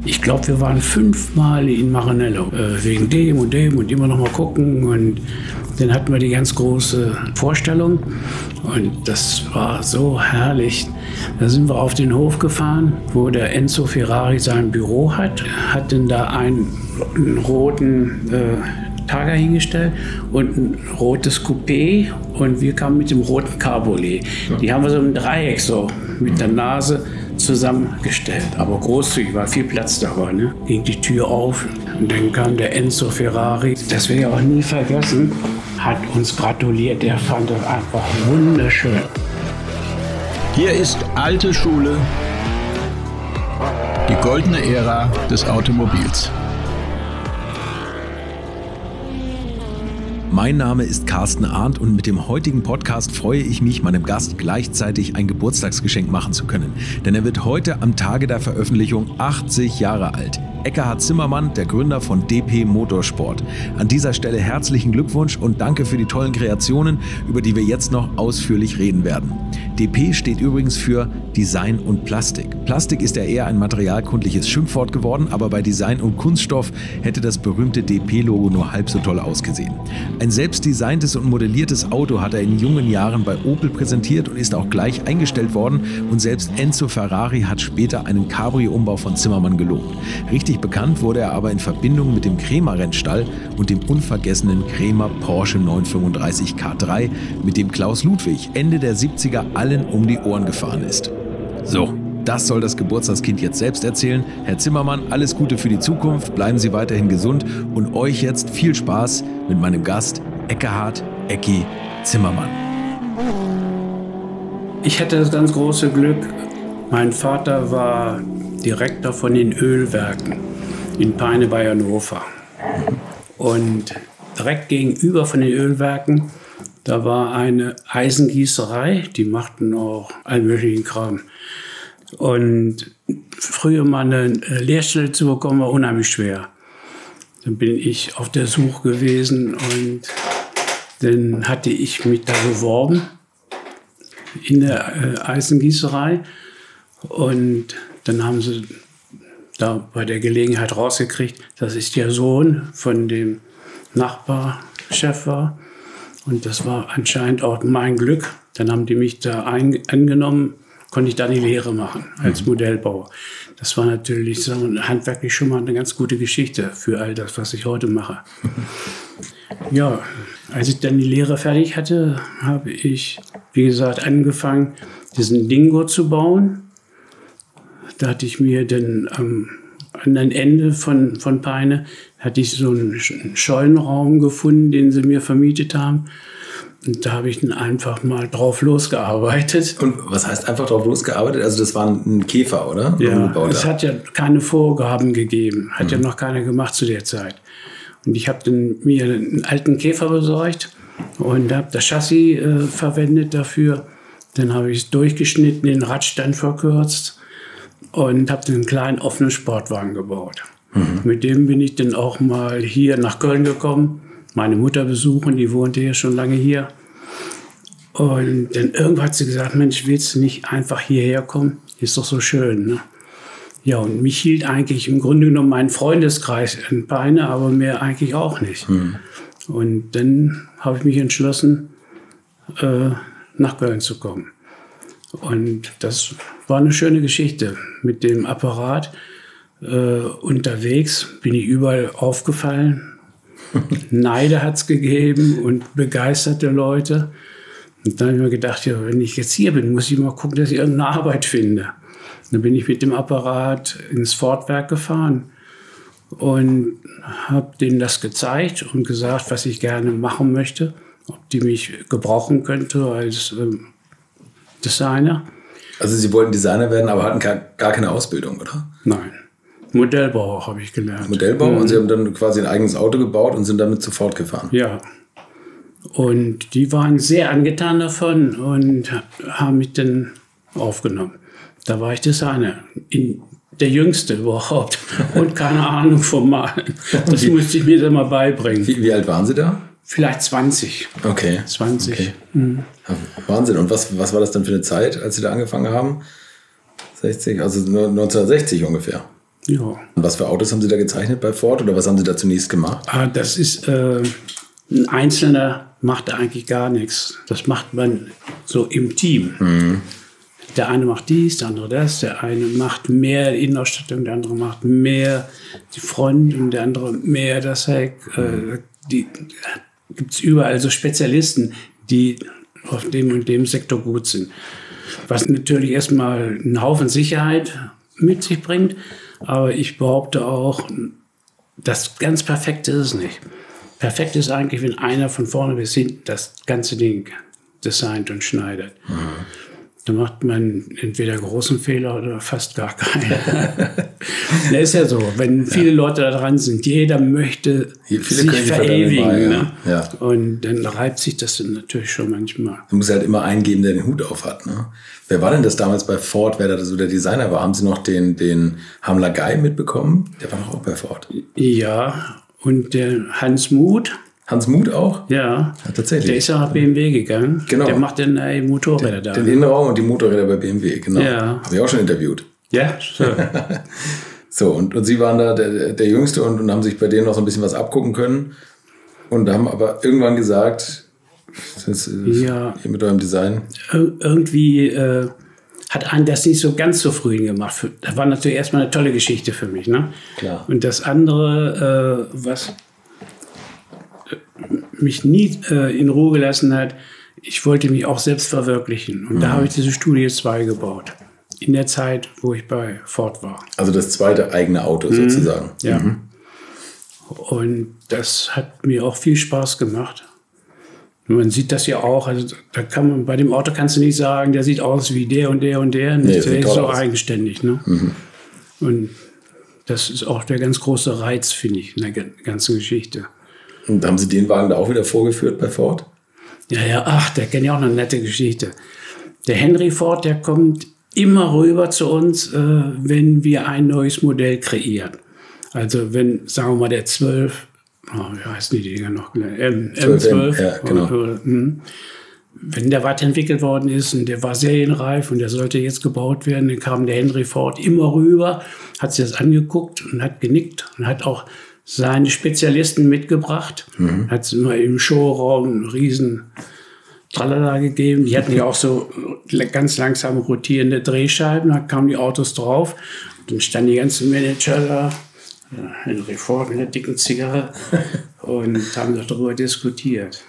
Ich glaube, wir waren 5-mal in Maranello, wegen dem und immer noch mal gucken. Und dann hatten wir die ganz große Vorstellung und das war so herrlich. Da sind wir auf den Hof gefahren, wo der Enzo Ferrari sein Büro hat dann da einen roten Targa hingestellt und ein rotes Coupé und wir kamen mit dem roten Cabriolet. Die haben wir so im Dreieck so mit der Nase zusammengestellt, aber großzügig, war viel Platz da war. Ne? Ging die Tür auf und dann kam der Enzo Ferrari, das werde ich auch nie vergessen, hat uns gratuliert, er fand das einfach wunderschön. Hier ist alte Schule, die goldene Ära des Automobils. Mein Name ist Carsten Arndt und mit dem heutigen Podcast freue ich mich, meinem Gast gleichzeitig ein Geburtstagsgeschenk machen zu können. Denn er wird heute am Tage der Veröffentlichung 80 Jahre alt. Ekkehard Zimmermann, der Gründer von DP Motorsport. An dieser Stelle herzlichen Glückwunsch und danke für die tollen Kreationen, über die wir jetzt noch ausführlich reden werden. DP steht übrigens für Design und Plastik. Plastik ist ja eher ein materialkundliches Schimpfwort geworden, aber bei Design und Kunststoff hätte das berühmte DP-Logo nur halb so toll ausgesehen. Ein selbst designtes und modelliertes Auto hat er in jungen Jahren bei Opel präsentiert und ist auch gleich eingestellt worden und selbst Enzo Ferrari hat später einen Cabrio-Umbau von Zimmermann gelobt. Richtig bekannt wurde er aber in Verbindung mit dem Kremer-Rennstall und dem unvergessenen Kremer Porsche 935 K3, mit dem Klaus Ludwig Ende der 70er allen um die Ohren gefahren ist. So, das soll das Geburtstagskind jetzt selbst erzählen. Herr Zimmermann, alles Gute für die Zukunft, bleiben Sie weiterhin gesund und euch jetzt viel Spaß mit meinem Gast Ekkehard Ecki Zimmermann. Ich hatte das ganz große Glück, mein Vater war Direktor von den Ölwerken in Peine bei Hannover. Und direkt gegenüber von den Ölwerken, da war eine Eisengießerei, die machten auch allen möglichen Kram. Und früher mal eine Lehrstelle zu bekommen, war unheimlich schwer. Dann bin ich auf der Suche gewesen und dann hatte ich mich da beworben in der Eisengießerei. Und dann haben sie da bei der Gelegenheit rausgekriegt, das ist der Sohn von dem Nachbarchef war. Und das war anscheinend auch mein Glück. Dann haben die mich da angenommen, konnte ich da die Lehre machen als Modellbauer. Das war natürlich, sagen wir, handwerklich schon mal eine ganz gute Geschichte für all das, was ich heute mache. Ja, als ich dann die Lehre fertig hatte, habe ich, wie gesagt, angefangen, diesen Dingo zu bauen. Da hatte ich mir dann am anderen Ende von Peine hatte ich so einen Scheunenraum gefunden, den sie mir vermietet haben. Und da habe ich dann einfach mal drauf losgearbeitet. Und was heißt einfach drauf losgearbeitet? Also das war ein Käfer, oder? Ja, es hat ja keine Vorgaben gegeben. Hat ja noch keiner gemacht zu der Zeit. Und ich habe dann mir einen alten Käfer besorgt und habe das Chassis verwendet dafür. Dann habe ich es durchgeschnitten, den Radstand verkürzt und habe einen kleinen offenen Sportwagen gebaut. Mit dem bin ich dann auch mal hier nach Köln gekommen, meine Mutter besuchen, die wohnte ja schon lange hier. Und dann irgendwann hat sie gesagt, Mensch, willst du nicht einfach hierher kommen? Ist doch so schön, ne? Ja, und mich hielt eigentlich im Grunde genommen mein Freundeskreis in Peine, aber mehr eigentlich auch nicht. Und dann habe ich mich entschlossen, nach Köln zu kommen. Und das war eine schöne Geschichte mit dem Apparat. Unterwegs bin ich überall aufgefallen. Neide hat es gegeben und begeisterte Leute. Und dann habe ich mir gedacht, ja, wenn ich jetzt hier bin, muss ich mal gucken, dass ich irgendeine Arbeit finde. Dann bin ich mit dem Apparat ins Ford-Werk gefahren und habe denen das gezeigt und gesagt, was ich gerne machen möchte, ob die mich gebrauchen könnte als Designer. Also Sie wollten Designer werden, aber hatten gar keine Ausbildung, oder? Nein. Modellbauer habe ich gelernt. Modellbauer? Und Sie haben dann quasi ein eigenes Auto gebaut und sind damit sofort gefahren? Ja. Und die waren sehr angetan davon und haben mich dann aufgenommen. Da war ich Designer. Der Jüngste überhaupt. Und keine Ahnung vom Malen. Das musste ich mir dann mal beibringen. Wie alt waren Sie da? Vielleicht 20. Okay. 20. Okay. Ja, Wahnsinn. Und was war das dann für eine Zeit, als Sie da angefangen haben? 60, also 1960 ungefähr? Ja. Und was für Autos haben Sie da gezeichnet bei Ford oder was haben Sie da zunächst gemacht? Das ist, ein Einzelner macht eigentlich gar nichts. Das macht man so im Team. Mhm. Der eine macht dies, der andere das, der eine macht mehr Innenausstattung, der andere macht mehr die Front und der andere mehr das Heck. Die gibt's überall so Spezialisten, die auf dem und dem Sektor gut sind. Was natürlich erstmal einen Haufen Sicherheit mit sich bringt, aber ich behaupte auch, das ganz Perfekte ist es nicht. Perfekt ist eigentlich, wenn einer von vorne bis hinten das ganze Ding designt und schneidet. Mhm. Da macht man entweder großen Fehler oder fast gar keinen. Das ist ja so, wenn viele Leute da dran sind, jeder möchte sich verewigen. Ne? Ja. Und dann reibt sich das dann natürlich schon manchmal. Du musst halt immer einen geben, der den Hut auf hat. Ne? Wer war denn das damals bei Ford, wer da so der Designer war? Haben Sie noch den Hamler Guy mitbekommen? Der war doch auch bei Ford. Ja, und der Hans Muth. Hans Muth auch? Ja, tatsächlich. Der ist ja nach BMW gegangen. Genau. Der macht dann Motorräder da. Den Innenraum und die Motorräder bei BMW, genau. Ja. Habe ich auch schon interviewt. Ja, so. So, und Sie waren da der Jüngste und haben sich bei denen noch so ein bisschen was abgucken können und haben aber irgendwann gesagt, das ist hier mit eurem Design. Irgendwie hat einen das nicht so ganz zufrieden gemacht. Das war natürlich erstmal eine tolle Geschichte für mich. Ne? Klar. Und das andere, was mich nie in Ruhe gelassen hat, ich wollte mich auch selbst verwirklichen. Und da habe ich diese Studie 2 gebaut. In der Zeit, wo ich bei Ford war. Also das zweite eigene Auto sozusagen. Ja. Mhm. Und das hat mir auch viel Spaß gemacht. Man sieht das ja auch, also da kann man, bei dem Auto kannst du nicht sagen, der sieht aus wie der und der und der. Nee, der ist so eigenständig. Ne? Mhm. Und das ist auch der ganz große Reiz, finde ich, in der ganzen Geschichte. Und haben Sie den Wagen da auch wieder vorgeführt bei Ford? Ja, der kennt ja auch eine nette Geschichte. Der Henry Ford, der kommt immer rüber zu uns, wenn wir ein neues Modell kreieren. Also wenn, sagen wir mal, der 12, wie heißen die Dinger noch? M12. Ja, genau. Wenn der weiterentwickelt worden ist und der war serienreif und der sollte jetzt gebaut werden, dann kam der Henry Ford immer rüber, hat sich das angeguckt und hat genickt und hat auch seine Spezialisten mitgebracht. Hat es immer im Showraum einen riesen Tralala gegeben. Die hatten ja auch so ganz langsam rotierende Drehscheiben. Da kamen die Autos drauf. Und dann standen die ganzen Manager da, Henry Ford mit einer dicken Zigarre und haben darüber diskutiert.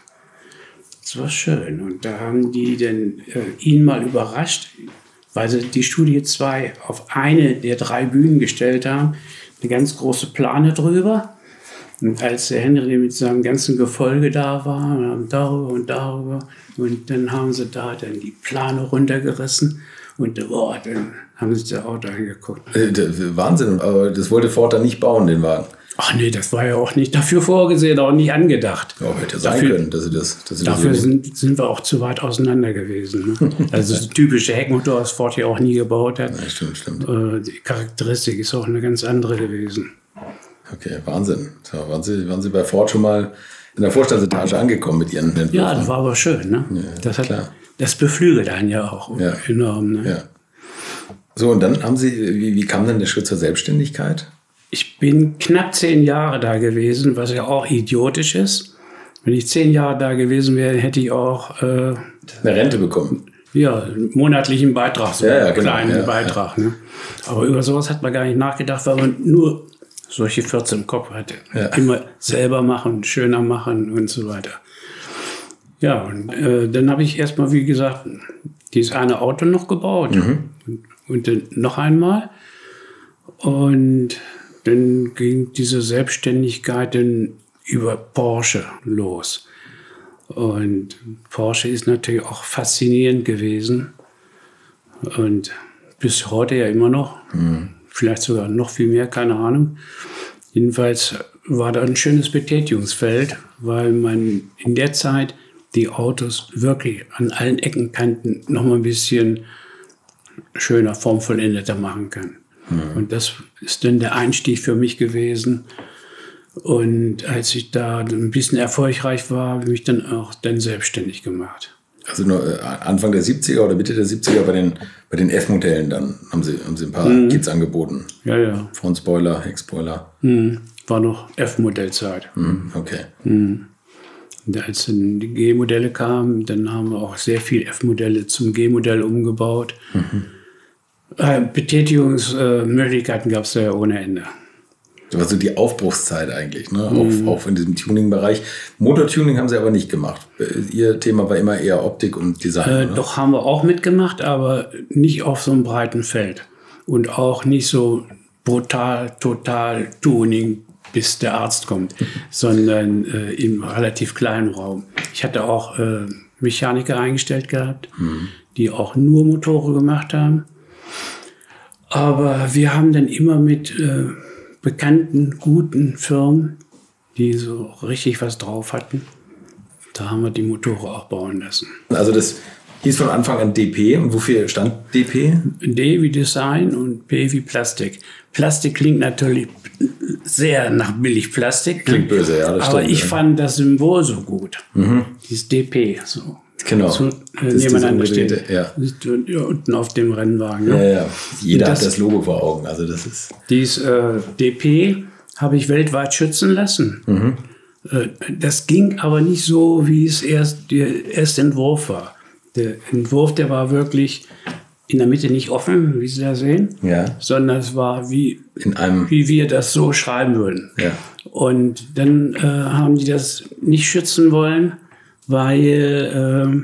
Das war schön. Und da haben die dann ihn mal überrascht, weil sie die Studie 2 auf eine der 3 Bühnen gestellt haben. Eine ganz große Plane drüber. Und als der Henry mit seinem ganzen Gefolge da war, haben darüber und darüber. Und dann haben sie da dann die Plane runtergerissen. Und dann haben sie sich das Auto angeguckt. Wahnsinn, aber das wollte Ford dann nicht bauen, den Wagen. Ach nee, das war ja auch nicht dafür vorgesehen, auch nicht angedacht. Ja, hätte ja sein können, dass sie das dafür sind wir auch zu weit auseinander gewesen. Ne? Also das typische Heckmotor, was Ford ja auch nie gebaut hat. Ja, stimmt. Die Charakteristik ist auch eine ganz andere gewesen. Okay, Wahnsinn. So, waren Sie bei Ford schon mal in der Vorstandsetage angekommen mit Ihren Entwürfen? Ja, das war aber schön. Ne? Ja, das beflügelt einen ja auch enorm. Ne? Ja. So, und dann haben Sie, wie kam denn der Schritt zur Selbstständigkeit? Ich bin knapp 10 Jahre da gewesen, was ja auch idiotisch ist. Wenn ich 10 Jahre da gewesen wäre, hätte ich auch eine Rente bekommen. Ja, einen monatlichen Beitrag, so einen genau, kleinen Beitrag. Ne? Aber über sowas hat man gar nicht nachgedacht, weil man nur solche 14 im Kopf hatte. Ja. Immer selber machen, schöner machen und so weiter. Ja, und dann habe ich erstmal, wie gesagt, dieses eine Auto noch gebaut. Und dann noch einmal. Und dann ging diese Selbstständigkeit dann über Porsche los. Und Porsche ist natürlich auch faszinierend gewesen. Und bis heute ja immer noch. Vielleicht sogar noch viel mehr, keine Ahnung. Jedenfalls war da ein schönes Betätigungsfeld, weil man in der Zeit die Autos wirklich an allen Ecken und Kanten noch mal ein bisschen schöner, formvollendeter machen kann. Und das ist dann der Einstieg für mich gewesen. Und als ich da ein bisschen erfolgreich war, habe ich mich dann auch selbstständig gemacht. Also nur Anfang der 70er oder Mitte der 70er bei den F-Modellen dann haben sie ein paar Kits angeboten. Ja. Frontspoiler, Heckspoiler. War noch F-Modellzeit. Okay. Und als dann die G-Modelle kamen, dann haben wir auch sehr viel F-Modelle zum G-Modell umgebaut. Betätigungsmöglichkeiten gab es da ja ohne Ende. Das war so die Aufbruchszeit eigentlich, ne? Auch in diesem Tuning-Bereich. Motortuning haben sie aber nicht gemacht. Ihr Thema war immer eher Optik und Design. Doch, haben wir auch mitgemacht, aber nicht auf so einem breiten Feld. Und auch nicht so brutal, total Tuning, bis der Arzt kommt, sondern im relativ kleinen Raum. Ich hatte auch Mechaniker eingestellt gehabt, die auch nur Motoren gemacht haben. Aber wir haben dann immer mit bekannten, guten Firmen, die so richtig was drauf hatten, da haben wir die Motoren auch bauen lassen. Also das hieß von Anfang an DP. Und wofür stand DP? D wie Design und P wie Plastik. Plastik klingt natürlich sehr nach Billigplastik. Klingt böse, ja, das stimmt. Aber ich fand das Symbol so gut. Dieses DP, so. Genau. So, nebeneinander steht. Ja. Unten auf dem Rennwagen. Ja. Jeder hat das Logo vor Augen. Also das ist. Dieses DP habe ich weltweit schützen lassen. Das ging aber nicht so, wie es der erste Entwurf war. Der Entwurf, der war wirklich in der Mitte nicht offen, wie Sie da sehen, sondern es war wie wir das so schreiben würden. Ja. Und dann haben die das nicht schützen wollen, weil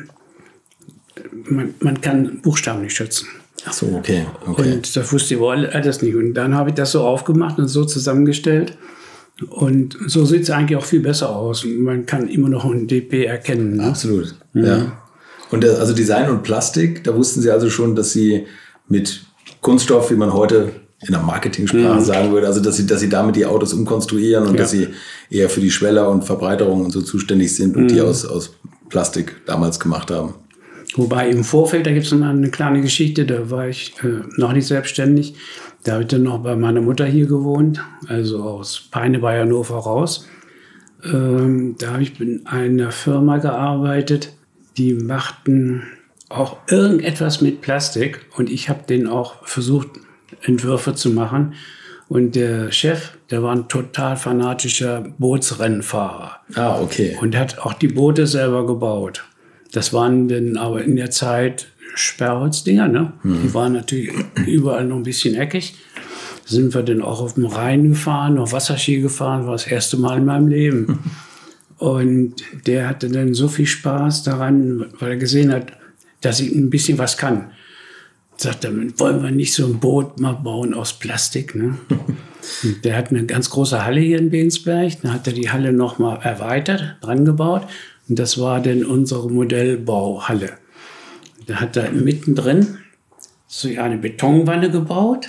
man kann Buchstaben nicht schützen. Ach so, okay. Und das wusste ich wohl alles nicht. Und dann habe ich das so aufgemacht und so zusammengestellt. Und so sieht es eigentlich auch viel besser aus. Man kann immer noch ein DP erkennen. Ne? Absolut, ja. Und also Design und Plastik, da wussten Sie also schon, dass Sie mit Kunststoff, wie man heute in der Marketingsprache sagen würde, also dass Sie damit die Autos umkonstruieren und dass Sie eher für die Schweller und Verbreiterung und so zuständig sind und die aus Plastik damals gemacht haben. Wobei im Vorfeld, da gibt es noch eine kleine Geschichte, da war ich noch nicht selbstständig. Da habe ich dann noch bei meiner Mutter hier gewohnt, also aus Peine bei Hannover raus. Da habe ich in einer Firma gearbeitet, die machten auch irgendetwas mit Plastik und ich habe denen auch versucht, Entwürfe zu machen. Und der Chef, der war ein total fanatischer Bootsrennfahrer. Ah, okay. Und hat auch die Boote selber gebaut. Das waren dann aber in der Zeit Sperrholzdinger, ne? Die waren natürlich überall noch ein bisschen eckig. Sind wir dann auch auf dem Rhein gefahren, auf Wasserski gefahren, war das erste Mal in meinem Leben. Und der hatte dann so viel Spaß daran, weil er gesehen hat, dass ich ein bisschen was kann. Sagt er, wollen wir nicht so ein Boot mal bauen aus Plastik? Ne? Und der hat eine ganz große Halle hier in Bensberg. Dann hat er die Halle noch mal erweitert, dran gebaut. Und das war dann unsere Modellbauhalle. Da hat er mittendrin so eine Betonwanne gebaut.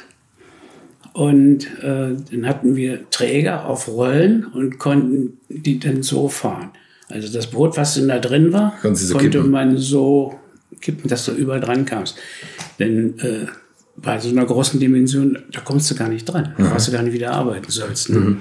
Und dann hatten wir Träger auf Rollen und konnten die dann so fahren. Also das Boot, was denn da drin war, konnte man so kippen, dass du überall dran kamst. Denn bei so einer großen Dimension, da kommst du gar nicht dran. Da weißt du gar nicht, wie du arbeiten sollst. Ne?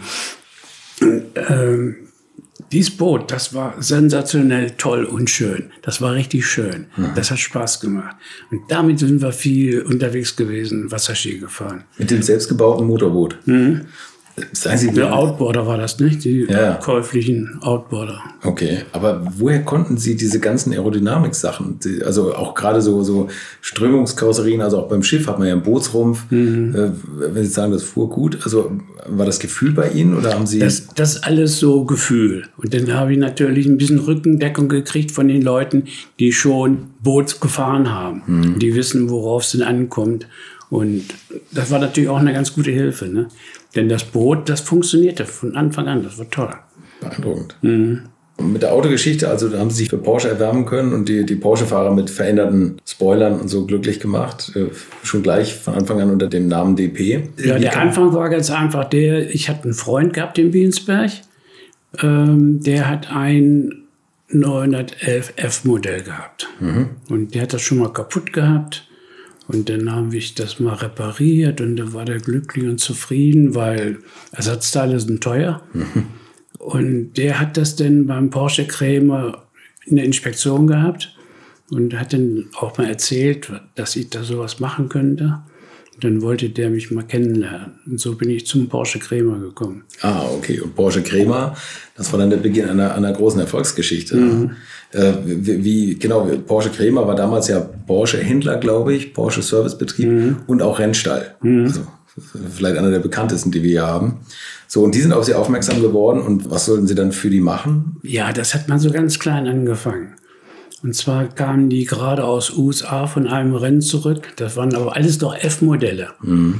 Dieses Boot, das war sensationell toll und schön. Das war richtig schön. Das hat Spaß gemacht. Und damit sind wir viel unterwegs gewesen, Wasserski gefahren. Mit dem selbstgebauten Motorboot? Der Outboarder war das, nicht? Die käuflichen Outboarder. Okay, aber woher konnten Sie diese ganzen Aerodynamik-Sachen? Also auch gerade so Strömungskarosserien, also auch beim Schiff hat man ja einen Bootsrumpf. Wenn Sie sagen, das fuhr gut, also war das Gefühl bei Ihnen oder haben Sie... Das ist alles so Gefühl. Und dann habe ich natürlich ein bisschen Rückendeckung gekriegt von den Leuten, die schon Boot gefahren haben. Die wissen, worauf es denn ankommt. Und das war natürlich auch eine ganz gute Hilfe, ne? Denn das Boot, das funktionierte von Anfang an, das war toll. Beeindruckend. Und mit der Autogeschichte, also da haben Sie sich für Porsche erwärmen können und die Porsche-Fahrer mit veränderten Spoilern und so glücklich gemacht. Schon gleich von Anfang an unter dem Namen DP. Ja, der Anfang war ganz einfach ich hatte einen Freund gehabt in Bensberg, der hat ein 911 F-Modell gehabt. Und der hat das schon mal kaputt gehabt. Und dann habe ich das mal repariert und dann war der glücklich und zufrieden, weil Ersatzteile sind teuer. Und der hat das dann beim Porsche Krämer in der Inspektion gehabt. und hat dann auch mal erzählt, dass ich da sowas machen könnte. Und dann wollte der mich mal kennenlernen. Und so bin ich zum Porsche Cremer gekommen. Ah, okay. Und Porsche Cremer, das war dann der Beginn einer großen Erfolgsgeschichte. Mhm. Genau, Porsche Cremer war damals ja Porsche-Händler, glaube ich, Porsche Servicebetrieb und auch Rennstall. Also vielleicht einer der bekanntesten, die wir hier haben. So, und die sind auf Sie aufmerksam geworden. Und was sollten Sie dann für die machen? Ja, das hat man so ganz klein angefangen. Und zwar kamen die gerade aus USA von einem Rennen zurück. Das waren aber alles doch F-Modelle. Mhm.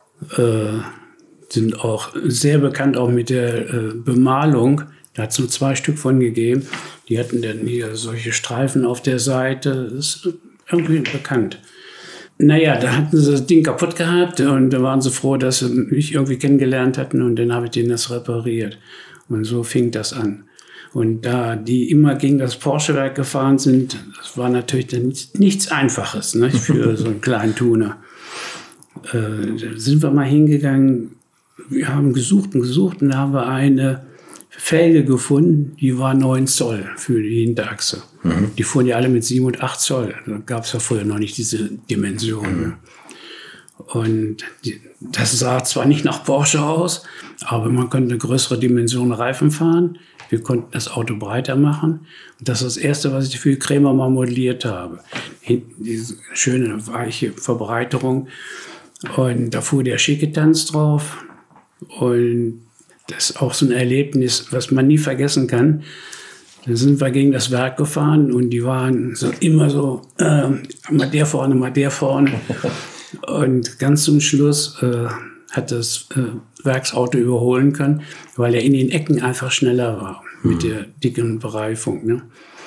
Sind auch sehr bekannt, auch mit der Bemalung. Da hat es nur 2 Stück von gegeben. Die hatten dann hier solche Streifen auf der Seite. Das ist irgendwie bekannt. Naja, da hatten sie das Ding kaputt gehabt und da waren sie froh, dass sie mich irgendwie kennengelernt hatten und dann habe ich denen das repariert. Und so fing das an. Und da die immer gegen das Porsche-Werk gefahren sind, das war natürlich dann nichts Einfaches, ne, für so einen kleinen Tuner. Da sind wir mal hingegangen, wir haben gesucht und da haben wir eine Felge gefunden, die war 9 Zoll für die Hinterachse. Mhm. Die fuhren ja alle mit 7 und 8 Zoll. Da gab es ja vorher noch nicht diese Dimensionen. Mhm. Und das sah zwar nicht nach Porsche aus, aber man konnte eine größere Dimension Reifen fahren. Wir konnten das Auto breiter machen. Und das ist das Erste, was ich für Cremer mal modelliert habe. Hinten diese schöne, weiche Verbreiterung. Und da fuhr der Schicketanz drauf. Und das ist auch so ein Erlebnis, was man nie vergessen kann. Dann sind wir gegen das Werk gefahren und die waren so immer so, mal der vorne. Und ganz zum Schluss hat das Werksauto überholen können, weil er in den Ecken einfach schneller war mit der dicken Bereifung. Ne?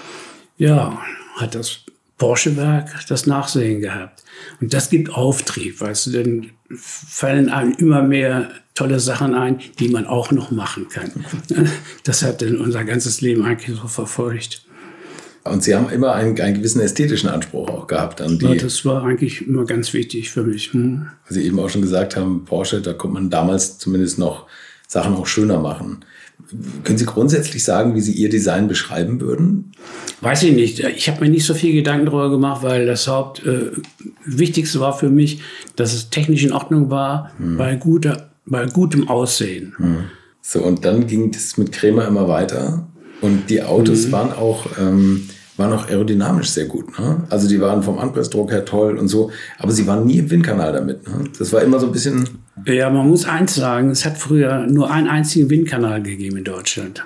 Ja, hat das Porsche-Werk das Nachsehen gehabt. Und das gibt Auftrieb, weißt du, dann fallen einem immer mehr tolle Sachen ein, die man auch noch machen kann. Das hat dann unser ganzes Leben eigentlich so verfolgt. Und Sie haben immer einen gewissen ästhetischen Anspruch auch gehabt an die. Ja, das war eigentlich immer ganz wichtig für mich. Weil Sie eben auch schon gesagt haben, Porsche, da konnte man damals zumindest noch Sachen auch schöner machen. Können Sie grundsätzlich sagen, wie Sie Ihr Design beschreiben würden? Weiß ich nicht. Ich habe mir nicht so viel Gedanken darüber gemacht, weil das Wichtigste war für mich, dass es technisch in Ordnung war, bei gutem Aussehen. So, und dann ging das mit Cremer immer weiter. Und die Autos waren auch aerodynamisch sehr gut. Ne? Also die waren vom Anpressdruck her toll und so. Aber sie waren nie im Windkanal damit. Ne? Das war immer so ein bisschen... Ja, man muss eins sagen, es hat früher nur einen einzigen Windkanal gegeben in Deutschland.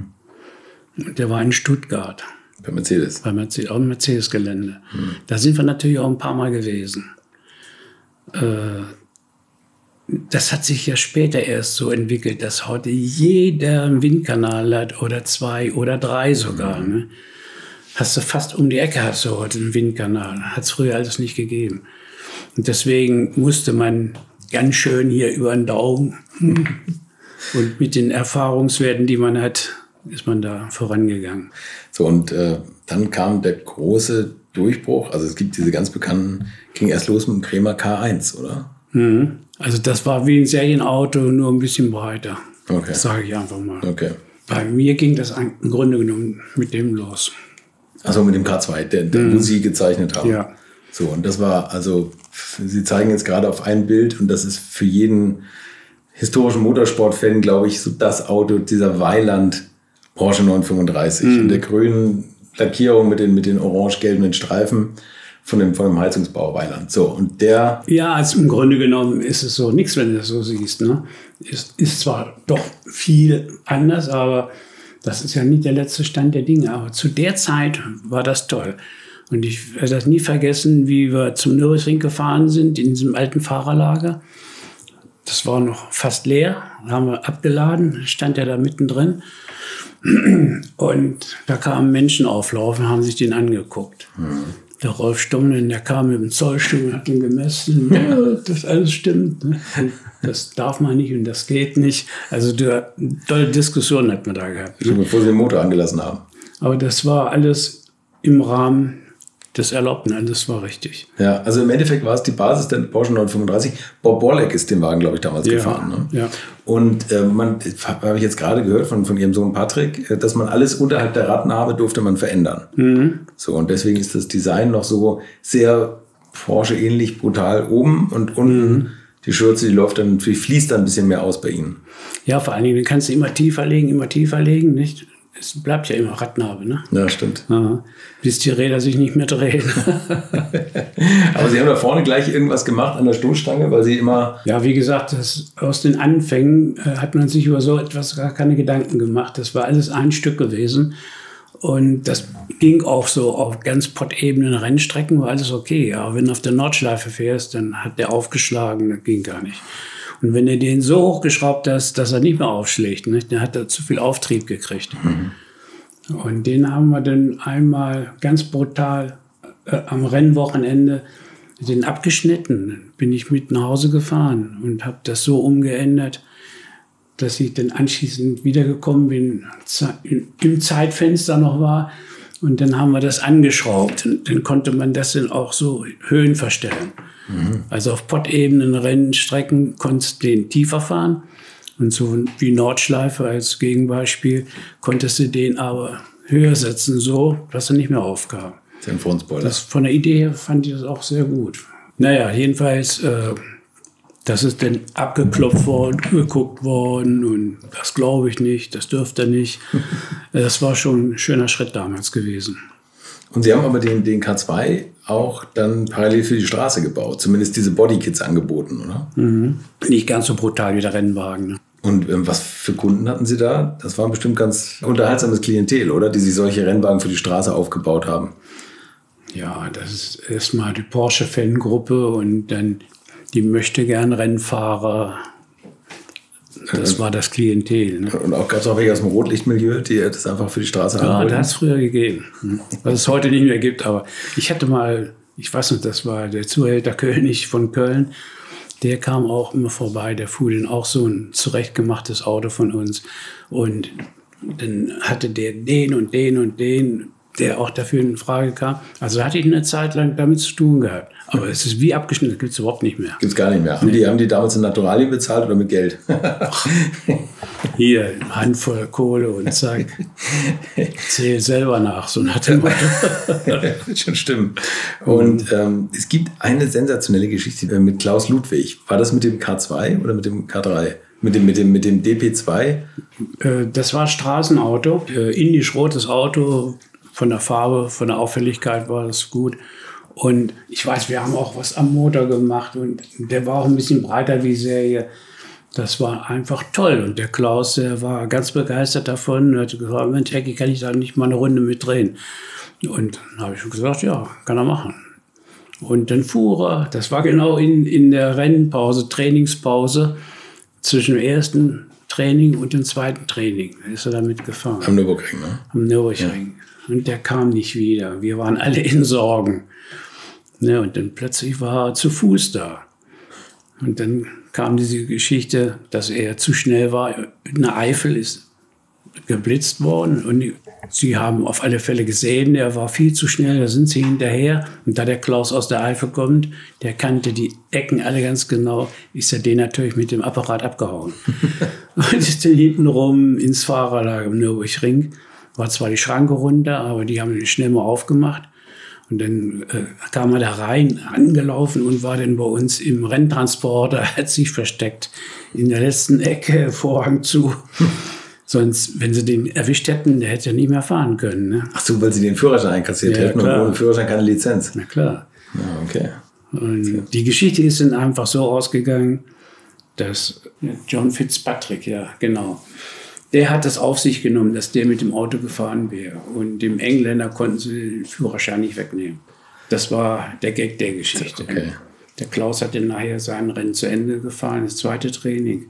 Und der war in Stuttgart. Bei Mercedes? Bei Mercedes, auch im Mercedes-Gelände. Da sind wir natürlich auch ein paar Mal gewesen. Das hat sich ja später erst so entwickelt, dass heute jeder einen Windkanal hat oder 2 oder 3 sogar. Ne? Hast du fast um die Ecke hast du heute einen Windkanal. Hat es früher alles nicht gegeben. Und deswegen musste man ganz schön hier über den Daumen und mit den Erfahrungswerten, die man hat, ist man da vorangegangen. So, und dann kam der große Durchbruch. Also es gibt diese ganz bekannten, ging erst los mit dem Cremer K1, oder? Also das war wie ein Serienauto, nur ein bisschen breiter. Okay. Das sage ich einfach mal. Okay. Bei mir ging das im Grunde genommen mit dem los. Also mit dem K2, wo Sie gezeichnet haben. Ja. So, und das war, also, Sie zeigen jetzt gerade auf ein Bild und das ist für jeden historischen Motorsport-Fan, glaube ich, so das Auto, dieser Weiland Porsche 935 in der grünen Lackierung mit den orange-gelben Streifen von dem Heizungsbau Weiland. So, und der... Ja, also im Grunde genommen ist es so, nichts, wenn du das so siehst. Ne? Ist zwar doch viel anders, aber das ist ja nicht der letzte Stand der Dinge. Aber zu der Zeit war das toll. Und ich werde das nie vergessen, wie wir zum Nürburgring gefahren sind, in diesem alten Fahrerlager. Das war noch fast leer, haben wir abgeladen, stand ja da mittendrin. Und da kamen Menschen auflaufen, haben sich den angeguckt. Der Rolf Stummlen, der kam mit dem Zollstuhl und hat ihn gemessen. Ja, das alles stimmt. Ne? Das darf man nicht und das geht nicht. Also tolle Diskussionen hat man da gehabt. Schon bevor Sie den Motor angelassen haben. Aber das war alles im Rahmen das erlaubt. Nein, das war richtig. Ja, also im Endeffekt war es die Basis der Porsche 935. Bob Borleck ist den Wagen, glaube ich, damals gefahren. Ne? Ja. Und habe ich jetzt gerade gehört von ihrem Sohn Patrick, dass man alles unterhalb der Radnabe durfte man verändern. So, und deswegen ist das Design noch so sehr Porsche-ähnlich brutal oben und unten die Schürze, die fließt dann ein bisschen mehr aus bei Ihnen. Ja, vor allen Dingen, den kannst du immer tiefer legen, nicht? Es bleibt ja immer Radnabe, ne? Ja, stimmt. Aha. Bis die Räder sich nicht mehr drehen. Aber Sie haben da vorne gleich irgendwas gemacht an der Stoßstange, weil Sie immer... Ja, wie gesagt, aus den Anfängen hat man sich über so etwas gar keine Gedanken gemacht. Das war alles ein Stück gewesen. Und das ging auch so auf ganz pottebenen Rennstrecken, war alles okay. Aber wenn du auf der Nordschleife fährst, dann hat der aufgeschlagen, das ging gar nicht. Und wenn du den so hochgeschraubt hast, dass er nicht mehr aufschlägt, ne, dann hat er zu viel Auftrieb gekriegt. Und den haben wir dann einmal ganz brutal am Rennwochenende den abgeschnitten. Dann bin ich mit nach Hause gefahren und habe das so umgeändert, dass ich dann anschließend wiedergekommen bin, im Zeitfenster noch war. Und dann haben wir das angeschraubt. Und dann konnte man das dann auch so Höhen verstellen. Also auf pottebenen Rennstrecken konntest du den tiefer fahren. Und so wie Nordschleife als Gegenbeispiel konntest du den aber höher setzen, so dass er nicht mehr aufkam. Das von der Idee her fand ich das auch sehr gut. Naja, jedenfalls, das ist dann abgeklopft worden, geguckt worden und das glaube ich nicht, das dürfte er nicht. Das war schon ein schöner Schritt damals gewesen. Und Sie haben aber den K2 auch dann parallel für die Straße gebaut, zumindest diese Bodykits angeboten, oder? Nicht ganz so brutal wie der Rennwagen. Ne? Und was für Kunden hatten Sie da? Das war bestimmt ganz unterhaltsames Klientel, oder? Die sich solche Rennwagen für die Straße aufgebaut haben. Ja, das ist erstmal die Porsche-Fangruppe und dann die möchte gern Rennfahrer. Das war das Klientel. Ne? Und gab es auch welche aus dem Rotlichtmilieu, die das einfach für die Straße haben wollten? Ja, das hat es früher gegeben. Was es heute nicht mehr gibt. Aber ich hatte mal, ich weiß nicht, das war der Zuhälter König von Köln. Der kam auch immer vorbei. Der fuhr dann auch so ein zurechtgemachtes Auto von uns. Und dann hatte der den und den und den, der auch dafür in Frage kam. Also hatte ich eine Zeit lang damit zu tun gehabt. Aber es ist wie abgeschnitten, das gibt es überhaupt nicht mehr. Gibt es gar nicht mehr. Haben die damals in Naturalien bezahlt oder mit Geld? Hier, eine Handvoll Kohle und zack. Zähl selber nach, so nach dem Motto. Das schon stimmt. Und es gibt eine sensationelle Geschichte mit Klaus Ludwig. War das mit dem K2 oder mit dem K3? Mit dem DP2? Das war Straßenauto, indisch-rotes Auto. Von der Farbe, von der Auffälligkeit war das gut. Und ich weiß, wir haben auch was am Motor gemacht und der war auch ein bisschen breiter wie Serie. Das war einfach toll. Und der Klaus, der war ganz begeistert davon. Er hat gesagt, Mensch, Ecki, kann ich da nicht mal eine Runde mitdrehen? Und dann habe ich gesagt, ja, kann er machen. Und dann fuhr er, das war genau in der Rennpause, Trainingspause, zwischen dem ersten Training und dem zweiten Training. Da ist er damit gefahren. Am Nürburgring, ne? Am Nürburgring. Ja. Und der kam nicht wieder. Wir waren alle in Sorgen. Ne, und dann plötzlich war er zu Fuß da. Und dann kam diese Geschichte, dass er zu schnell war. Eine Eifel ist geblitzt worden und sie haben auf alle Fälle gesehen, der war viel zu schnell, da sind sie hinterher. Und da der Klaus aus der Eifel kommt, der kannte die Ecken alle ganz genau, ist er den natürlich mit dem Apparat abgehauen. Und ist dann hinten rum ins Fahrerlager im Nürburgring. War zwar die Schranke runter, aber die haben ihn schnell mal aufgemacht. Und dann kam er da rein, angelaufen und war dann bei uns im Renntransporter, hat sich versteckt in der letzten Ecke, Vorhang zu. Sonst, wenn sie den erwischt hätten, der hätte ja nie mehr fahren können. Ne? Ach so, weil sie den Führerschein einkassiert hätten und ohne Führerschein keine Lizenz. Na klar. Ja, okay. Und die Geschichte ist dann einfach so ausgegangen, dass John Fitzpatrick, ja genau, der hat das auf sich genommen, dass der mit dem Auto gefahren wäre. Und dem Engländer konnten sie den Führerschein nicht wegnehmen. Das war der Gag der Geschichte. Okay. Der Klaus hat dann nachher sein Rennen zu Ende gefahren, das zweite Training.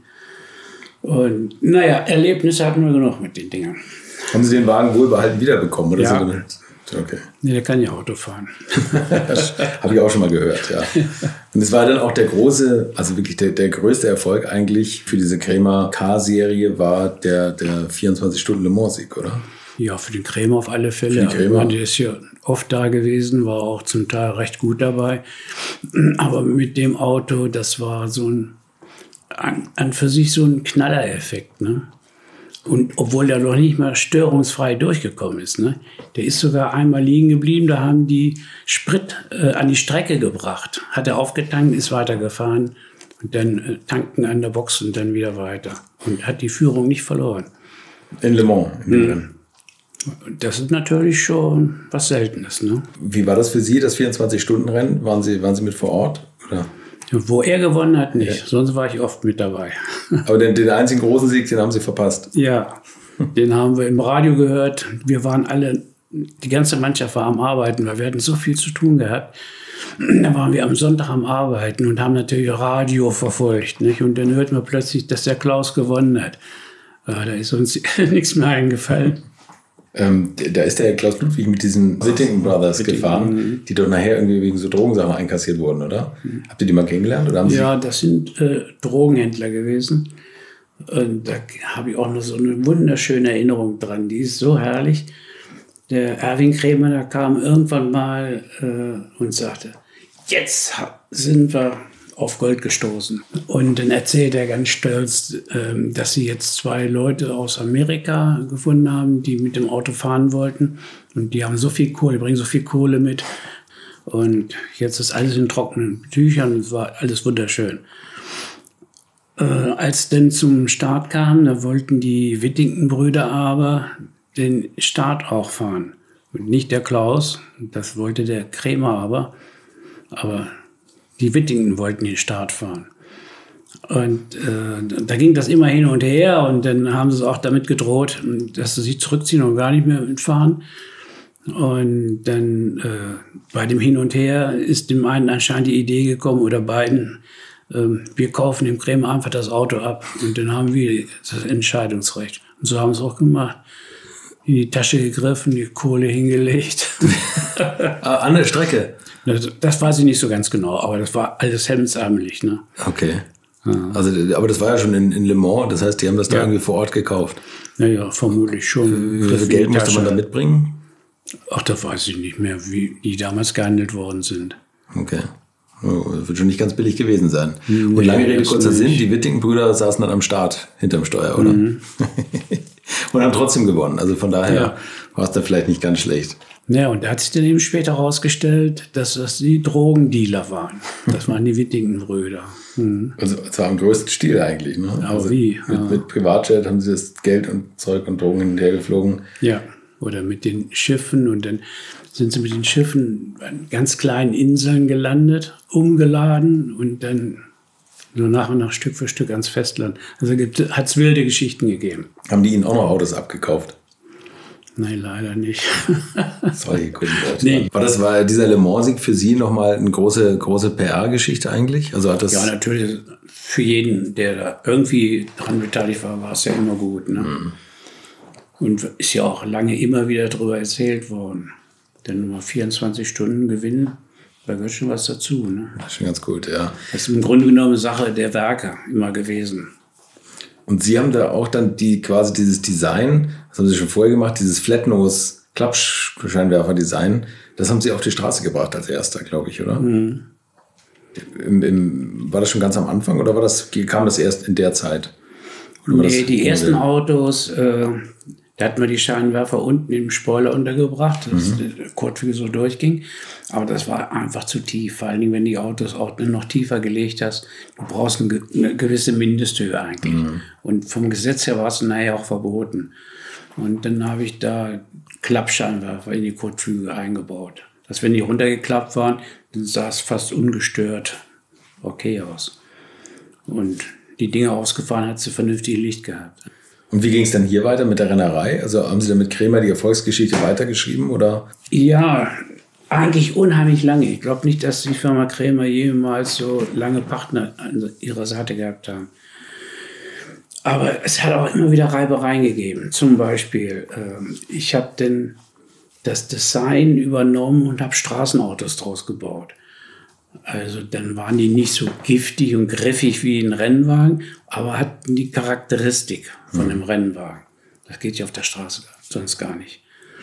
Und naja, Erlebnisse hatten wir genug mit den Dingern. Haben Sie den Wagen wohlbehalten wiederbekommen? Oder ja. So? Okay. Nee, der kann ja Auto fahren. Das habe ich auch schon mal gehört, ja. Und es war dann auch der große, also wirklich der größte Erfolg eigentlich für diese Krämer K-Serie war der 24-Stunden-Le Mans-Sieg, oder? Ja, für den Krämer auf alle Fälle. Für den Krämer. Der ist ja oft da gewesen, war auch zum Teil recht gut dabei. Aber mit dem Auto, das war so an für sich so ein Knallereffekt, ne? Und obwohl der noch nicht mal störungsfrei durchgekommen ist, ne? Der ist sogar einmal liegen geblieben, da haben die Sprit an die Strecke gebracht. Hat er aufgetankt, ist weitergefahren und dann tanken an der Box und dann wieder weiter. Und hat die Führung nicht verloren. In Le Mans. Das ist natürlich schon was Seltenes, ne? Wie war das für Sie, das 24-Stunden-Rennen? Waren Sie mit vor Ort? Oder? Wo er gewonnen hat, nicht. Ja. Sonst war ich oft mit dabei. Aber den einzigen großen Sieg, den haben Sie verpasst? Ja, den haben wir im Radio gehört. Wir waren alle, die ganze Mannschaft war am Arbeiten, weil wir hatten so viel zu tun gehabt. Da waren wir am Sonntag am Arbeiten und haben natürlich Radio verfolgt. Nicht? Und dann hörten wir plötzlich, dass der Klaus gewonnen hat. Da ist uns nichts mehr eingefallen. Da ist der Klaus Ludwig mit diesen Whittington Brothers gefahren, die doch nachher irgendwie wegen so Drogensachen einkassiert wurden, oder? Habt ihr die mal kennengelernt? Oder haben Sie das sind Drogenhändler gewesen. Und da habe ich auch noch so eine wunderschöne Erinnerung dran. Die ist so herrlich. Der Erwin Krämer, der kam irgendwann mal und sagte, jetzt sind wir auf Gold gestoßen. Und dann erzählt er ganz stolz, dass sie jetzt 2 Leute aus Amerika gefunden haben, die mit dem Auto fahren wollten. Und die haben so viel Kohle, bringen so viel Kohle mit. Und jetzt ist alles in trockenen Tüchern. Es war alles wunderschön. Als dann zum Start kam, da wollten die Whittington-Brüder aber den Start auch fahren. Und nicht der Klaus, das wollte der Krämer aber die Whittington wollten den Start fahren. Und da ging das immer hin und her und dann haben sie es auch damit gedroht, dass sie sich zurückziehen und gar nicht mehr mitfahren. Und dann bei dem Hin und Her ist dem einen anscheinend die Idee gekommen oder beiden, wir kaufen dem Krämer einfach das Auto ab und dann haben wir das Entscheidungsrecht. Und so haben sie es auch gemacht. In die Tasche gegriffen, die Kohle hingelegt. an der Strecke? Das weiß ich nicht so ganz genau, aber das war alles hemdsärmelig, ne? Okay. Ja. Also, aber das war ja schon in Le Mans, das heißt, die haben das da irgendwie vor Ort gekauft. Naja, vermutlich schon. Wie viel Geld musste man da mitbringen? Ach, da weiß ich nicht mehr, wie die damals gehandelt worden sind. Okay. Das wird schon nicht ganz billig gewesen sein. Und lange Rede, kurzer Sinn, die Whittington-Brüder saßen dann am Start hinterm Steuer, oder? Und haben trotzdem gewonnen. Also von daher war es da vielleicht nicht ganz schlecht. Ja, und da hat sich dann eben später herausgestellt, dass das die Drogendealer waren. Das waren die Whittington-Brüder. Also zwar im größten Stil eigentlich, ne? Aber also wie? Mit Privatjet haben sie das Geld und Zeug und Drogen hin und her geflogen. Ja, oder mit den Schiffen und dann sind sie mit den Schiffen an ganz kleinen Inseln gelandet, umgeladen und dann so nach und nach Stück für Stück ans Festland. Also hat es wilde Geschichten gegeben. Haben die ihnen auch noch Autos abgekauft? Nein, leider nicht. Solche guten Leute. Nee. War dieser Le Mans-Sieg für Sie nochmal eine große PR-Geschichte eigentlich? Also hat das ja, natürlich. Für jeden, der da irgendwie dran beteiligt war, war es ja immer gut. Ne? Und ist ja auch lange immer wieder darüber erzählt worden. Denn nur 24 Stunden gewinnen, da gehört schon was dazu. Ne? Das ist schon ganz gut, ja. Das ist im Grunde genommen Sache der Werke immer gewesen. Und Sie haben da auch dann quasi dieses Design, das haben Sie schon vorher gemacht, dieses Flatnose-Klappscheinwerfer-Design, das haben Sie auf die Straße gebracht als erster, glaube ich, oder? War das schon ganz am Anfang oder kam das erst in der Zeit? Nee, die ersten Autos, da hatten wir die Scheinwerfer unten im Spoiler untergebracht, dass der Kotflügel so durchging. Aber das war einfach zu tief. Vor allen Dingen, wenn die Autos auch noch tiefer gelegt hast. Du brauchst eine gewisse Mindesthöhe eigentlich. Und vom Gesetz her war es nachher auch verboten. Und dann habe ich da Klappscheinwerfer in die Kotflügel eingebaut. Dass wenn die runtergeklappt waren, dann sah es fast ungestört okay aus. Und die Dinge ausgefahren hat sie vernünftig Licht gehabt. Und wie ging es dann hier weiter mit der Rennerei? Also haben Sie dann mit Krämer die Erfolgsgeschichte weitergeschrieben, oder? Ja, eigentlich unheimlich lange. Ich glaube nicht, dass die Firma Krämer jemals so lange Partner an ihrer Seite gehabt haben. Aber es hat auch immer wieder Reibereien gegeben. Zum Beispiel, ich habe dann das Design übernommen und habe Straßenautos draus gebaut. Also dann waren die nicht so giftig und griffig wie ein Rennwagen, aber hatten die Charakteristik von einem Rennwagen. Das geht ja auf der Straße sonst gar nicht.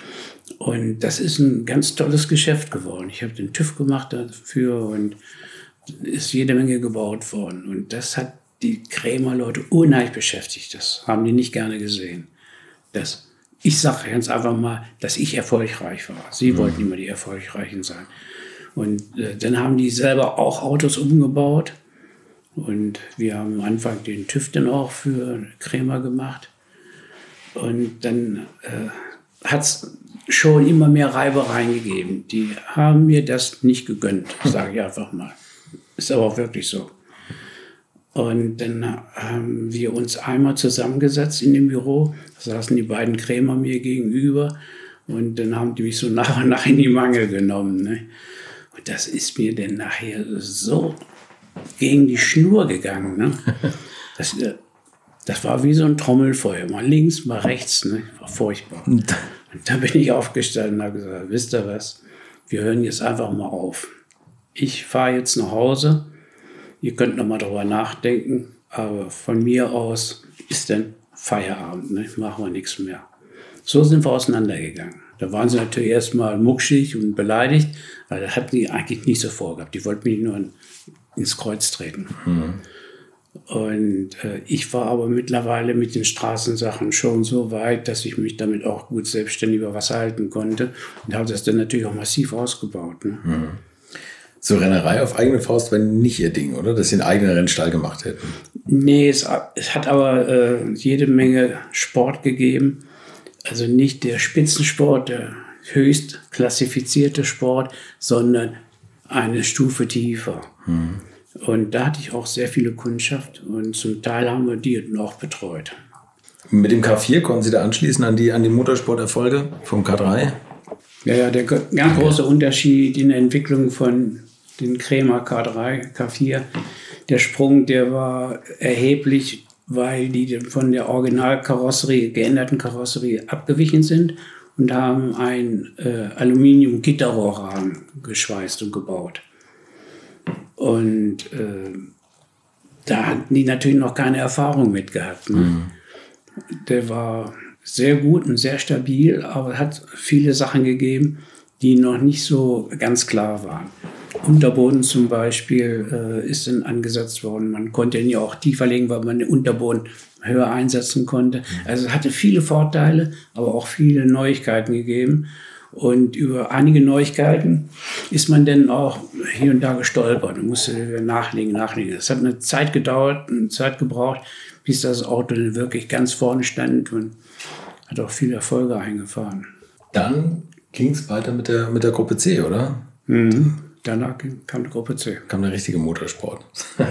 Und das ist ein ganz tolles Geschäft geworden. Ich habe den TÜV gemacht dafür und ist jede Menge gebaut worden. Und das hat die Krämer-Leute unheimlich beschäftigt. Das haben die nicht gerne gesehen. Ich sage ganz einfach mal, dass ich erfolgreich war. Sie wollten immer die Erfolgreichen sein. Und dann haben die selber auch Autos umgebaut. Und wir haben am Anfang den TÜV dann auch für Krämer gemacht. Und dann hat es schon immer mehr Reibereien gegeben. Die haben mir das nicht gegönnt, sage ich einfach mal. Ist aber auch wirklich so. Und dann haben wir uns einmal zusammengesetzt in dem Büro. Da saßen die beiden Krämer mir gegenüber. Und dann haben die mich so nach und nach in die Mangel genommen. Ne? Und das ist mir dann nachher so gegen die Schnur gegangen. Ne? Das war wie so ein Trommelfeuer. Mal links, mal rechts. Ne? War furchtbar. Und da bin ich aufgestanden und habe gesagt, wisst ihr was? Wir hören jetzt einfach mal auf. Ich fahre jetzt nach Hause. Ihr könnt noch mal darüber nachdenken. Aber von mir aus ist dann Feierabend. Ne? Machen wir nichts mehr. So sind wir auseinandergegangen. Da waren sie natürlich erstmal muckschig und beleidigt. Aber das hatten die eigentlich nicht so vorgehabt. Die wollten mich nur ins Kreuz treten. Und ich war aber mittlerweile mit den Straßensachen schon so weit, dass ich mich damit auch gut selbstständig über Wasser halten konnte. Und habe das dann natürlich auch massiv ausgebaut. Ne? So Rennerei auf eigene Faust war nicht ihr Ding, oder? Dass sie einen eigenen Rennstall gemacht hätten? Nee, es hat aber jede Menge Sport gegeben. Also nicht der Spitzensport, der höchst klassifizierte Sport, sondern eine Stufe tiefer. Und da hatte ich auch sehr viele Kundschaft und zum Teil haben wir die noch betreut. Mit dem K4 konnten Sie da anschließen an die Motorsporterfolge vom K3? Ja, der ganz große Unterschied in der Entwicklung von den Krämer K3, K4, der Sprung, der war erheblich, weil die von der Originalkarosserie, geänderten Karosserie abgewichen sind und haben ein Aluminium-Gitterrohrrahmen geschweißt und gebaut. Und da hatten die natürlich noch keine Erfahrung mit gehabt. Ne? Der war sehr gut und sehr stabil, aber hat viele Sachen gegeben, die noch nicht so ganz klar waren. Unterboden zum Beispiel ist dann angesetzt worden. Man konnte ihn ja auch tiefer legen, weil man den Unterboden höher einsetzen konnte. Also es hatte viele Vorteile, aber auch viele Neuigkeiten gegeben. Und über einige Neuigkeiten ist man dann auch hier und da gestolpert und musste nachlegen. Es hat eine Zeit gedauert, eine Zeit gebraucht, bis das Auto dann wirklich ganz vorne stand und hat auch viele Erfolge eingefahren. Dann ging es weiter mit der Gruppe C, oder? Danach kam die Gruppe C. Kam der richtige Motorsport.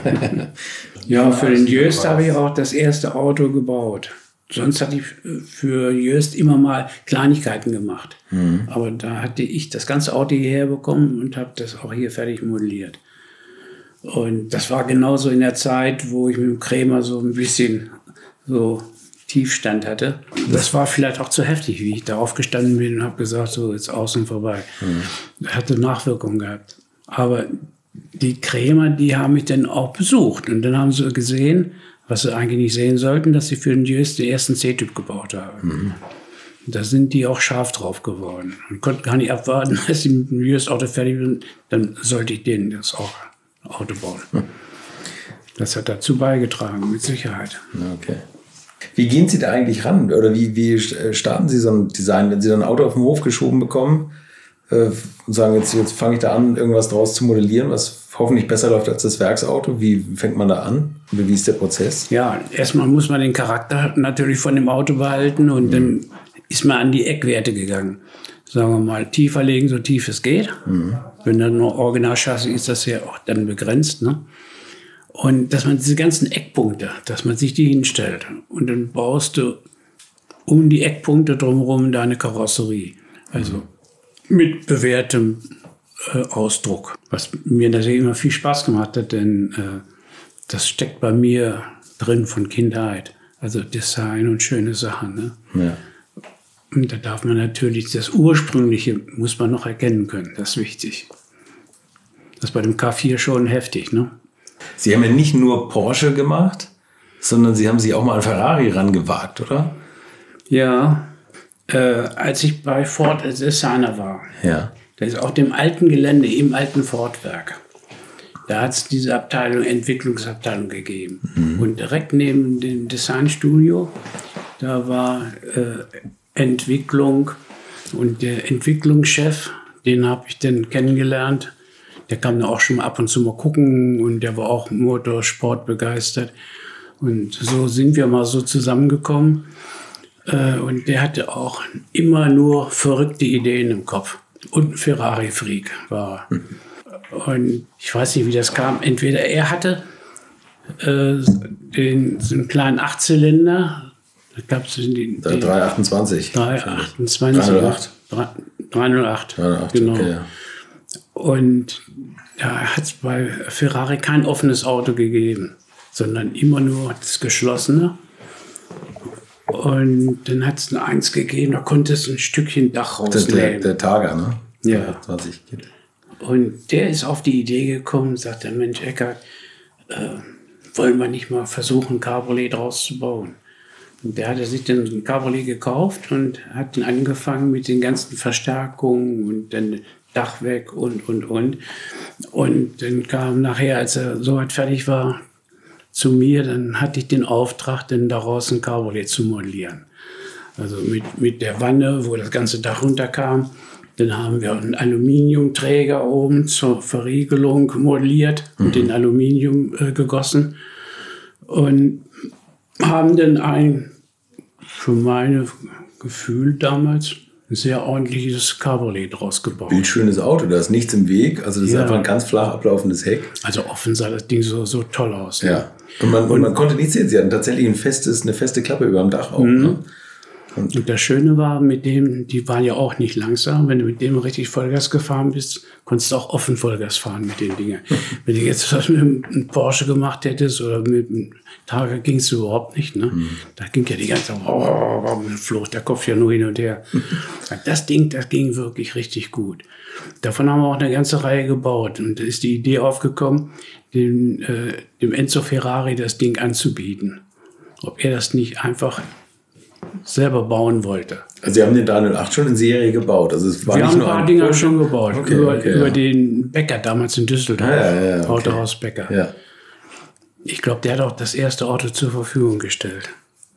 Ja, für den Jöst habe ich auch das erste Auto gebaut. Sonst hatte ich für Jöst immer mal Kleinigkeiten gemacht. Aber da hatte ich das ganze Auto hierher bekommen und habe das auch hier fertig modelliert. Und das war genauso in der Zeit, wo ich mit dem Krämer so ein bisschen so Tiefstand hatte. Das war vielleicht auch zu heftig, wie ich da aufgestanden bin und habe gesagt, so jetzt außen vorbei. Das hatte Nachwirkungen gehabt. Aber die Krämer, die haben mich dann auch besucht. Und dann haben sie gesehen, was sie eigentlich nicht sehen sollten, dass sie für den Jöst den ersten C-Typ gebaut haben. Da sind die auch scharf drauf geworden und konnten gar nicht abwarten, dass sie mit dem Jöst-Auto fertig sind. Dann sollte ich denen das auch Auto bauen. Das hat dazu beigetragen, mit Sicherheit. Okay. Wie gehen Sie da eigentlich ran? Oder wie starten Sie so ein Design, wenn Sie dann ein Auto auf den Hof geschoben bekommen und sagen, jetzt fange ich da an, irgendwas draus zu modellieren, was hoffentlich besser läuft als das Werksauto? Wie fängt man da an? Oder wie ist der Prozess? Ja, erstmal muss man den Charakter natürlich von dem Auto behalten und dann ist man an die Eckwerte gegangen. Sagen wir mal, tiefer legen, so tief es geht. Wenn dann noch Originalchassis ist, das ja auch dann begrenzt, ne? Und dass man diese ganzen Eckpunkte, dass man sich die hinstellt. Und dann baust du um die Eckpunkte drumherum deine Karosserie. Also mit bewährtem Ausdruck. Was mir natürlich immer viel Spaß gemacht hat, denn das steckt bei mir drin von Kindheit. Also Design und schöne Sachen. Ne? Ja. Und da darf man natürlich, das Ursprüngliche muss man noch erkennen können. Das ist wichtig. Das ist bei dem K4 schon heftig, ne? Sie haben ja nicht nur Porsche gemacht, sondern Sie haben sich auch mal an Ferrari rangewagt, oder? Ja, Als ich bei Ford als Designer war, Ja. da ist auf dem alten Gelände, im alten Ford-Werk, da hat es diese Abteilung, Entwicklungsabteilung gegeben. Und direkt neben dem Designstudio, da war Entwicklung, und der Entwicklungschef, den habe ich dann kennengelernt. Der kam da auch schon mal ab und zu mal gucken, und der war auch Motorsport begeistert. Und so sind wir mal so zusammengekommen. Und der hatte auch immer nur verrückte Ideen im Kopf. Und ein Ferrari-Freak war er. Und ich weiß nicht, wie das kam. Entweder er hatte so einen kleinen Achtzylinder. Da gab es den 328. 328. 308. Genau. Okay, ja. Und da hat es bei Ferrari kein offenes Auto gegeben, sondern immer nur das geschlossene. Und dann hat es eins gegeben, da konnte es ein Stückchen Dach rausnehmen. Der Targa, ne? Ja. 20. Und der ist auf die Idee gekommen, sagt der Mensch Eckert, wollen wir nicht mal versuchen, ein Cabriolet draus zu bauen. Und der hatte sich dann ein Cabriolet gekauft und hat dann angefangen mit den ganzen Verstärkungen und dann Dach weg und. Und dann kam nachher, als er soweit fertig war, zu mir, dann hatte ich den Auftrag, dann daraus ein Cabriolet zu modellieren. Also mit der Wanne, wo das ganze Dach runterkam. Dann haben wir einen Aluminiumträger oben zur Verriegelung modelliert und in Aluminium gegossen. Und haben dann ein, für meine Gefühl damals, ein sehr ordentliches Cabriolet draus gebaut. Bildschönes Auto, da ist nichts im Weg. Also das ist einfach ein ganz flach ablaufendes Heck. Also offen sah das Ding so toll aus. Ne? Ja. Und man konnte nichts sehen. Sie hatten tatsächlich eine feste Klappe über dem Dach auch. Ne? Und das Schöne war, mit dem, die waren ja auch nicht langsam. Wenn du mit dem richtig Vollgas gefahren bist, konntest du auch offen Vollgas fahren mit den Dingen. Wenn du jetzt was mit einem Porsche gemacht hättest oder mit einem Targa, ging es überhaupt nicht. Ne? Da ging ja die ganze Zeit, flog der Kopf ja nur hin und her. Das Ding, das ging wirklich richtig gut. Davon haben wir auch eine ganze Reihe gebaut. Und da ist die Idee aufgekommen, dem Enzo Ferrari das Ding anzubieten. Ob er das nicht einfach selber bauen wollte. Also Sie haben den 308 schon in Serie gebaut. Also es war wir nicht haben nur ein paar Dinger schon gebaut. Über ja. den Bäcker damals in Düsseldorf. Okay. Autohaus Bäcker. Ja. Ich glaube, der hat auch das erste Auto zur Verfügung gestellt.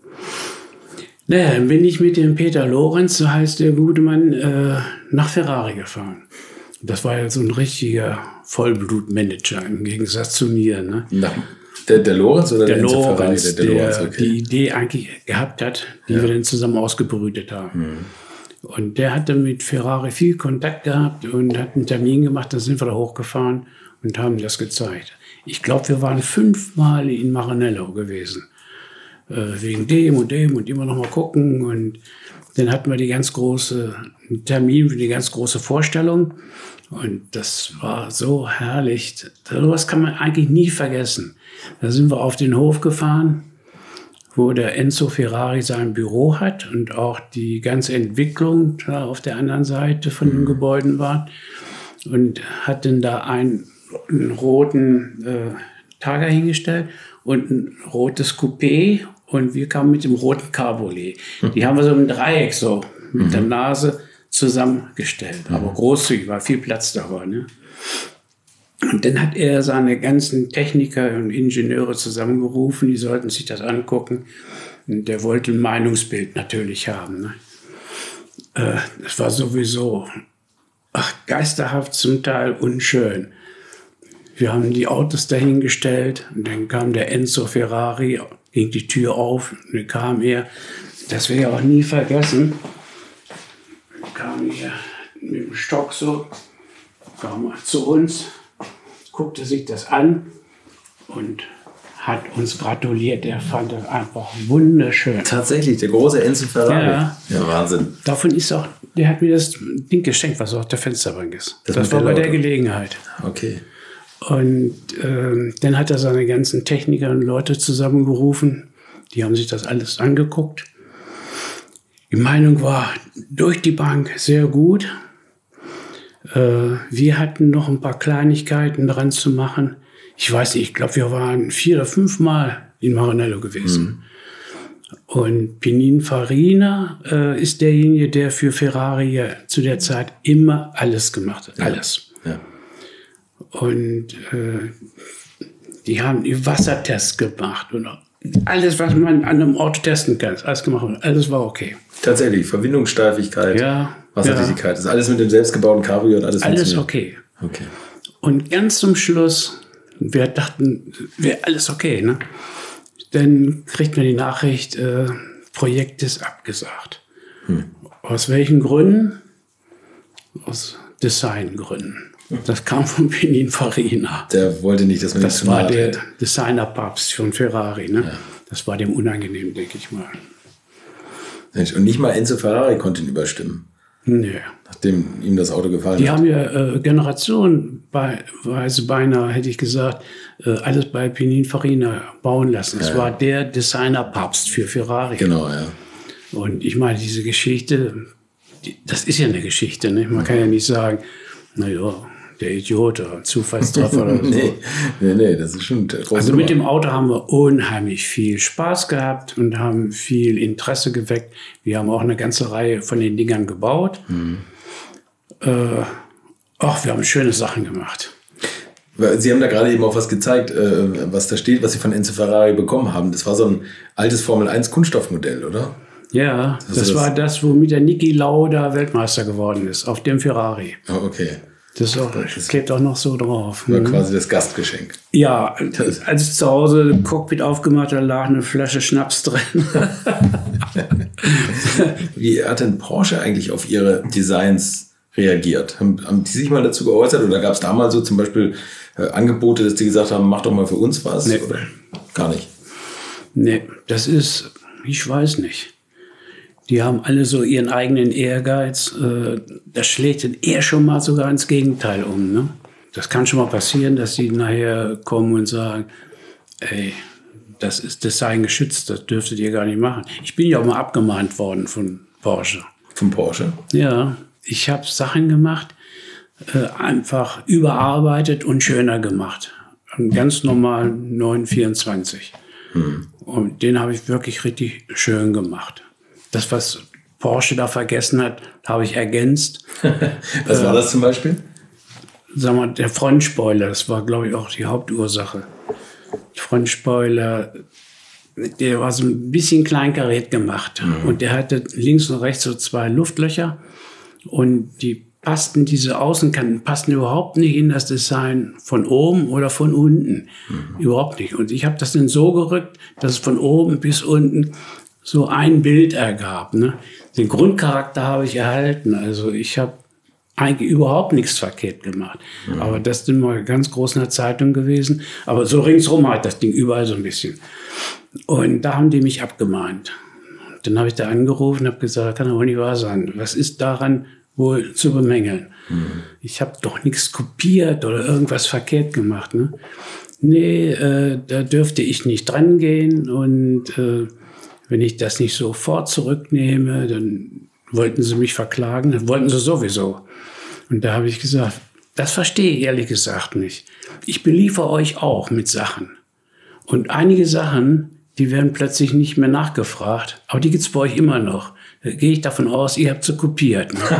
Naja, dann bin ich mit dem Peter Lorenz, so heißt der gute Mann, nach Ferrari gefahren. Das war ja so ein richtiger Vollblutmanager im Gegensatz zu mir. Ne? Der Lorenz oder der Enzo Lorenz, Ferrari? Der Lorenz, okay. die Idee eigentlich gehabt hat, die wir dann zusammen ausgebrütet haben. Und der hatte mit Ferrari viel Kontakt gehabt und hat einen Termin gemacht, da sind wir da hochgefahren und haben das gezeigt. Ich glaube, wir waren 5-mal in Maranello gewesen. Wegen dem und immer noch mal gucken. Und dann hatten wir einen Termin für die ganz große Vorstellung. Und das war so herrlich. Sowas kann man eigentlich nie vergessen. Da sind wir auf den Hof gefahren, wo der Enzo Ferrari sein Büro hat und auch die ganze Entwicklung da auf der anderen Seite von den Gebäuden war. Und hat dann da einen roten Targa hingestellt und ein rotes Coupé. Und wir kamen mit dem roten Cabriolet. Die haben wir so im Dreieck so mit der Nase zusammengestellt. Aber großzügig, war viel Platz da war. Ne? Und dann hat er seine ganzen Techniker und Ingenieure zusammengerufen, die sollten sich das angucken. Und der wollte ein Meinungsbild natürlich haben. Ne? Das war sowieso geisterhaft, zum Teil unschön. Wir haben die Autos dahingestellt und dann kam der Enzo Ferrari, ging die Tür auf und dann kam er, das werde ich auch nie vergessen, kam er mit dem Stock so, kam zu uns, guckte sich das an und hat uns gratuliert. Er fand das einfach wunderschön. Tatsächlich, der große Enzo Ferrari. Ja, Wahnsinn. Davon ist auch, der hat mir das Ding geschenkt, was auf der Fensterbank ist. Das war bei der Gelegenheit. Okay. Und dann hat er seine ganzen Techniker und Leute zusammengerufen. Die haben sich das alles angeguckt. Die Meinung war durch die Bank sehr gut. Wir hatten noch ein paar Kleinigkeiten dran zu machen. Ich weiß nicht, ich glaube, wir waren 4 oder 5 Mal in Maranello gewesen. Und Pininfarina ist derjenige, der für Ferrari ja zu der Zeit immer alles gemacht hat. Alles. Ja. Und die haben die Wassertests gemacht und alles, was man an einem Auto testen kann, alles gemacht und alles war okay. Tatsächlich, Verbindungssteifigkeit, Wasserdichtigkeit, das ist alles mit dem selbstgebauten Cabrio und alles okay. Okay. Und ganz zum Schluss, wir dachten, wäre alles okay, ne? Dann kriegt man die Nachricht, Projekt ist abgesagt. Aus welchen Gründen? Aus Designgründen. Das kam von Pininfarina. Der wollte nicht, dass man das war der Designerpapst von Ferrari. Ne? Ja. Das war dem unangenehm, denke ich mal. Mensch, und nicht mal Enzo Ferrari konnte ihn überstimmen. Nee. Nachdem ihm das Auto gefallen hat. Die haben ja generationenweise beinahe, hätte ich gesagt, alles bei Pininfarina bauen lassen. Das war der Designerpapst für Ferrari. Genau, ja. Und ich meine, diese Geschichte, das ist ja eine Geschichte. Ne? Man kann ja nicht sagen, naja, der Idiot oder Zufallstreffer oder so. Nee, das ist schon groß. Also mit dem Auto haben wir unheimlich viel Spaß gehabt und haben viel Interesse geweckt. Wir haben auch eine ganze Reihe von den Dingern gebaut. Wir haben schöne Sachen gemacht. Sie haben da gerade eben auch was gezeigt, was da steht, was Sie von Enzo Ferrari bekommen haben. Das war so ein altes Formel-1-Kunststoffmodell, oder? Ja, das war das, womit der Niki Lauda Weltmeister geworden ist, auf dem Ferrari. Oh, okay. Das klebt auch noch so drauf. War quasi das Gastgeschenk. Ja, als ich zu Hause das Cockpit aufgemacht habe, lag eine Flasche Schnaps drin. Wie hat denn Porsche eigentlich auf Ihre Designs reagiert? Haben die sich mal dazu geäußert? Oder gab es da mal so zum Beispiel Angebote, dass die gesagt haben, mach doch mal für uns was? Nee. Oder gar nicht? Nee, das ist, ich weiß nicht. Die haben alle so ihren eigenen Ehrgeiz. Das schlägt dann eher schon mal sogar ins Gegenteil um. Ne? Das kann schon mal passieren, dass sie nachher kommen und sagen, ey, das ist Design geschützt, das dürftet ihr gar nicht machen. Ich bin ja auch mal abgemahnt worden von Porsche. Von Porsche? Ja, ich habe Sachen gemacht, einfach überarbeitet und schöner gemacht. Einen ganz normalen 924. Und den habe ich wirklich richtig schön gemacht. Das, was Porsche da vergessen hat, habe ich ergänzt. Was war das zum Beispiel? Sag mal, der Frontspoiler, das war, glaube ich, auch die Hauptursache. Frontspoiler, der war so ein bisschen kleinkariert gemacht. Und der hatte links und rechts so 2 Luftlöcher. Und diese Außenkanten passten überhaupt nicht in das Design von oben oder von unten. Überhaupt nicht. Und ich habe das dann so gerückt, dass es von oben bis unten so ein Bild ergab. Ne? Den Grundcharakter habe ich erhalten. Also ich habe eigentlich überhaupt nichts verkehrt gemacht. Aber das ist mal ganz groß in der Zeitung gewesen. Aber so ringsrum hat das Ding überall so ein bisschen. Und da haben die mich abgemahnt. Dann habe ich da angerufen und habe gesagt, kann doch wohl nicht wahr sein. Was ist daran wohl zu bemängeln? Ich habe doch nichts kopiert oder irgendwas verkehrt gemacht. Ne? Nee, da dürfte ich nicht dran gehen und wenn ich das nicht sofort zurücknehme, dann wollten sie mich verklagen, das wollten sie sowieso. Und da habe ich gesagt, das verstehe ich ehrlich gesagt nicht. Ich beliefere euch auch mit Sachen. Und einige Sachen, die werden plötzlich nicht mehr nachgefragt, aber die gibt es bei euch immer noch. Da gehe ich davon aus, ihr habt sie kopiert. Ne?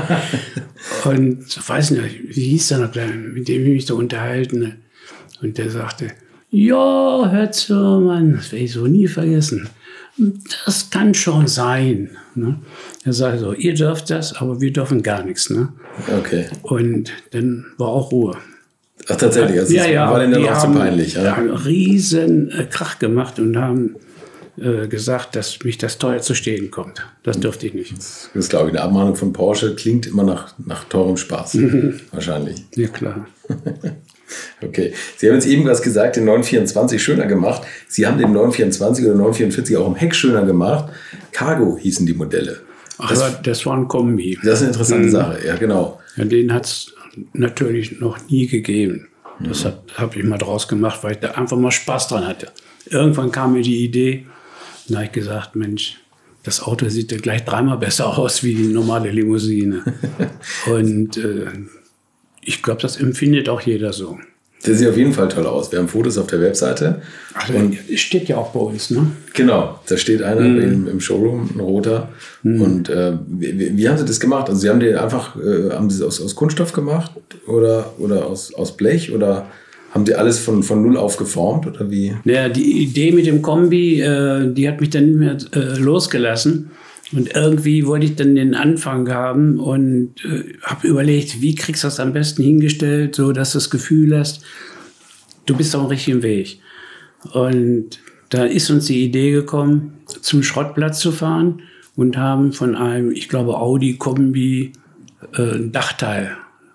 Und weiß nicht, wie hieß der noch, mit dem ich mich so unterhalten. Ne? Und der sagte, ja, hör zu, Mann, das werde ich so nie vergessen. Das kann schon sein. Ne? Er sagte so, ihr dürft das, aber wir dürfen gar nichts. Ne? Okay. Und dann war auch Ruhe. Ach, tatsächlich? Also war denen dann auch zu peinlich? Die haben einen riesen Krach gemacht und haben gesagt, dass mich das teuer zu stehen kommt. Das dürfte ich nicht. Das ist, glaube ich, eine Abmahnung von Porsche. Klingt immer nach teurem Spaß. Wahrscheinlich. Ja, klar. Okay. Sie haben jetzt eben was gesagt, den 924 schöner gemacht. Sie haben den 924 oder 944 auch im Heck schöner gemacht. Cargo hießen die Modelle. Das war ein Kombi. Das ist eine interessante Sache, ja, genau. Ja, den hat es natürlich noch nie gegeben. Das habe ich mal draus gemacht, weil ich da einfach mal Spaß dran hatte. Irgendwann kam mir die Idee, da habe ich gesagt, Mensch, das Auto sieht ja gleich 3-mal besser aus wie die normale Limousine. Und ich glaube, das empfindet auch jeder so. Der sieht auf jeden Fall toll aus. Wir haben Fotos auf der Webseite. Also, und steht ja auch bei uns, ne? Genau, da steht einer im Showroom, ein roter. Und wie haben Sie das gemacht? Also Sie haben den einfach, haben Sie es aus Kunststoff gemacht oder aus Blech oder haben Sie alles von null auf geformt oder wie? Ja, die Idee mit dem Kombi, die hat mich dann nicht mehr losgelassen. Und irgendwie wollte ich dann den Anfang haben und habe überlegt, wie kriegst du das am besten hingestellt, so dass du das Gefühl hast, du bist auf dem richtigen Weg. Und da ist uns die Idee gekommen, zum Schrottplatz zu fahren und haben von einem, ich glaube, Audi-Kombi ein Dachteil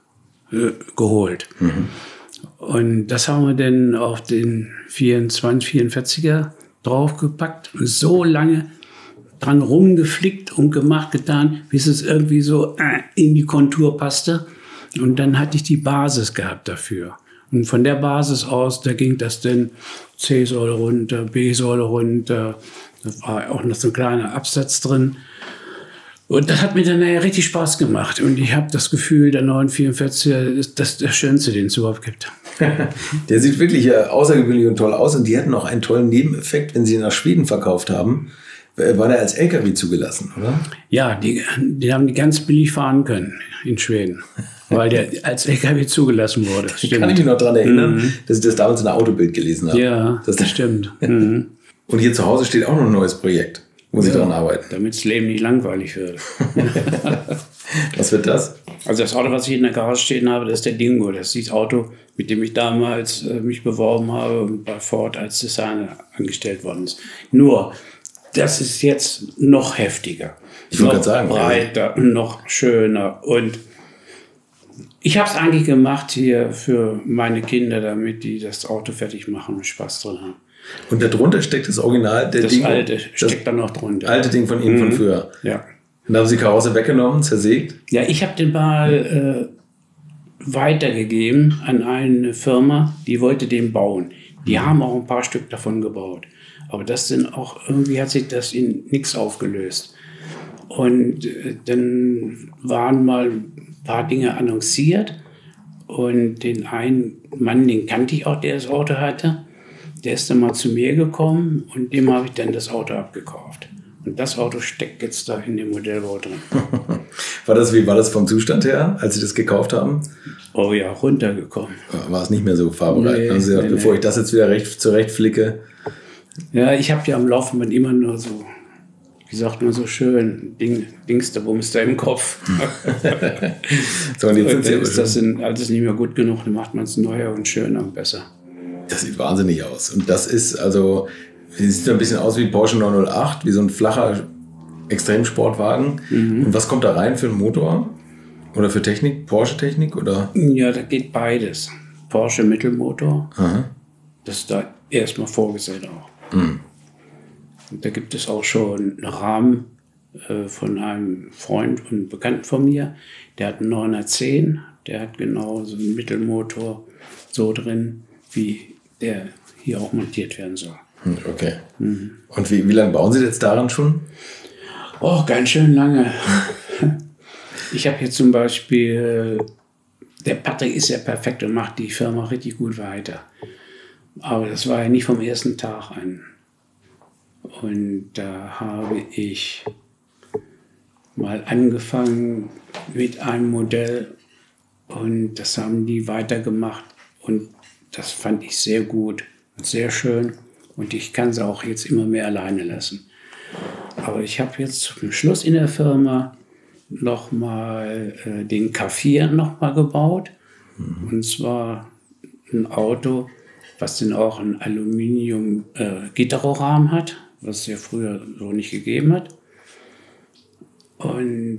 geholt. Und das haben wir dann auf den 44er draufgepackt und so lange dran rumgeflickt und gemacht, getan, bis es irgendwie so in die Kontur passte. Und dann hatte ich die Basis gehabt dafür. Und von der Basis aus, da ging das dann C-Säule runter, B-Säule runter. Da war auch noch so ein kleiner Absatz drin. Und das hat mir dann nachher richtig Spaß gemacht. Und ich habe das Gefühl, der 944er ist das der schönste, den es überhaupt gibt. Der sieht wirklich außergewöhnlich und toll aus. Und die hatten auch einen tollen Nebeneffekt, wenn sie ihn nach Schweden verkauft haben. War der als LKW zugelassen, oder? Ja, die haben die ganz billig fahren können in Schweden, weil der als LKW zugelassen wurde. Ich kann mich noch daran erinnern, dass ich das damals in der Autobild gelesen habe. Ja, das stimmt. Und hier zu Hause steht auch noch ein neues Projekt, wo Sie daran arbeiten. Damit das Leben nicht langweilig wird. Was wird das? Also das Auto, was ich in der Garage stehen habe, das ist der Dingo. Das ist das Auto, mit dem ich damals mich beworben habe und bei Ford als Designer angestellt worden ist. Nur, das ist jetzt noch heftiger, ich wollte gerade sagen, breiter, noch schöner. Und ich habe es eigentlich gemacht hier für meine Kinder, damit die das Auto fertig machen und Spaß dran haben. Und darunter steckt das Original, das Ding, alte steckt da noch drunter. Alte Ding von Ihnen von früher. Ja. Und da haben Sie Karosse weggenommen, zersägt? Ja, ich habe den mal weitergegeben an eine Firma, die wollte den bauen. Die haben auch ein paar Stück davon gebaut. Aber das sind auch, irgendwie hat sich das in nichts aufgelöst. Und dann waren mal ein paar Dinge annonciert. Und den einen Mann, den kannte ich auch, der das Auto hatte. Der ist dann mal zu mir gekommen und dem habe ich dann das Auto abgekauft. Und das Auto steckt jetzt da in dem Modellbau drin. Wie war das vom Zustand her, als Sie das gekauft haben? Oh ja, runtergekommen. War es nicht mehr so fahrbereit? Nee, haben Sie gesagt, bevor ich das jetzt wieder zurecht flicke? Ja, ich habe ja am Laufband immer nur so, wie sagt man so schön, Dings da Bums da im Kopf. So, und jetzt sind Sie ist das alles nicht mehr gut genug, dann macht man es neuer und schöner und besser. Das sieht wahnsinnig aus. Und das ist also, sieht ein bisschen aus wie Porsche 908, wie so ein flacher Extremsportwagen. Und was kommt da rein für einen Motor? Oder für Technik? Porsche-Technik? Oder? Ja, da geht beides. Porsche Mittelmotor. Aha. Das ist da erstmal vorgesehen auch. Und da gibt es auch schon einen Rahmen von einem Freund und Bekannten von mir. Der hat einen 910. Der hat genau so einen Mittelmotor so drin, wie der hier auch montiert werden soll. Okay. Und wie lange bauen Sie jetzt daran schon? Oh, ganz schön lange. Ich habe jetzt zum Beispiel, der Patrick ist ja perfekt und macht die Firma richtig gut weiter. Aber das war ja nicht vom ersten Tag an. Und da habe ich mal angefangen mit einem Modell und das haben die weitergemacht und das fand ich sehr gut und sehr schön und ich kann sie auch jetzt immer mehr alleine lassen. Aber ich habe jetzt zum Schluss in der Firma nochmal den K4 nochmal gebaut. Und zwar ein Auto, was dann auch ein Aluminium-Gitterrohrrahmen hat, was es ja früher so nicht gegeben hat. Und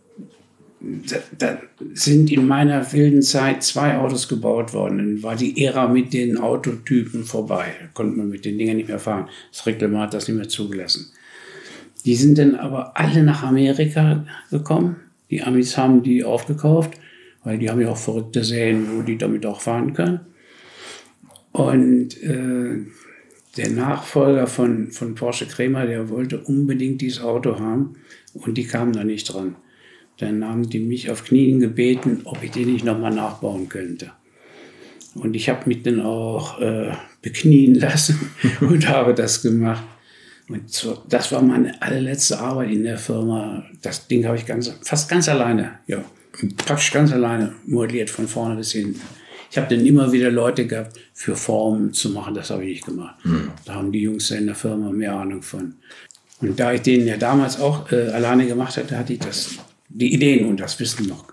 da sind in meiner wilden Zeit 2 Autos gebaut worden. Dann war die Ära mit den Autotypen vorbei. Da konnte man mit den Dingern nicht mehr fahren. Das Reglement hat das nicht mehr zugelassen. Die sind dann aber alle nach Amerika gekommen. Die Amis haben die aufgekauft, weil die haben ja auch verrückte Serien, wo die damit auch fahren können. Und der Nachfolger von Porsche Kremer, der wollte unbedingt dieses Auto haben und die kamen da nicht dran. Dann haben die mich auf Knien gebeten, ob ich den nicht nochmal nachbauen könnte. Und ich habe mich dann auch beknien lassen und habe das gemacht. Und so, das war meine allerletzte Arbeit in der Firma. Das Ding habe ich fast ganz alleine, ja, praktisch ganz alleine modelliert, von vorne bis hinten. Ich habe dann immer wieder Leute gehabt, für Formen zu machen, das habe ich nicht gemacht. Da haben die Jungs in der Firma mehr Ahnung von. Und da ich den ja damals auch alleine gemacht hatte, hatte ich die Ideen und das Wissen noch.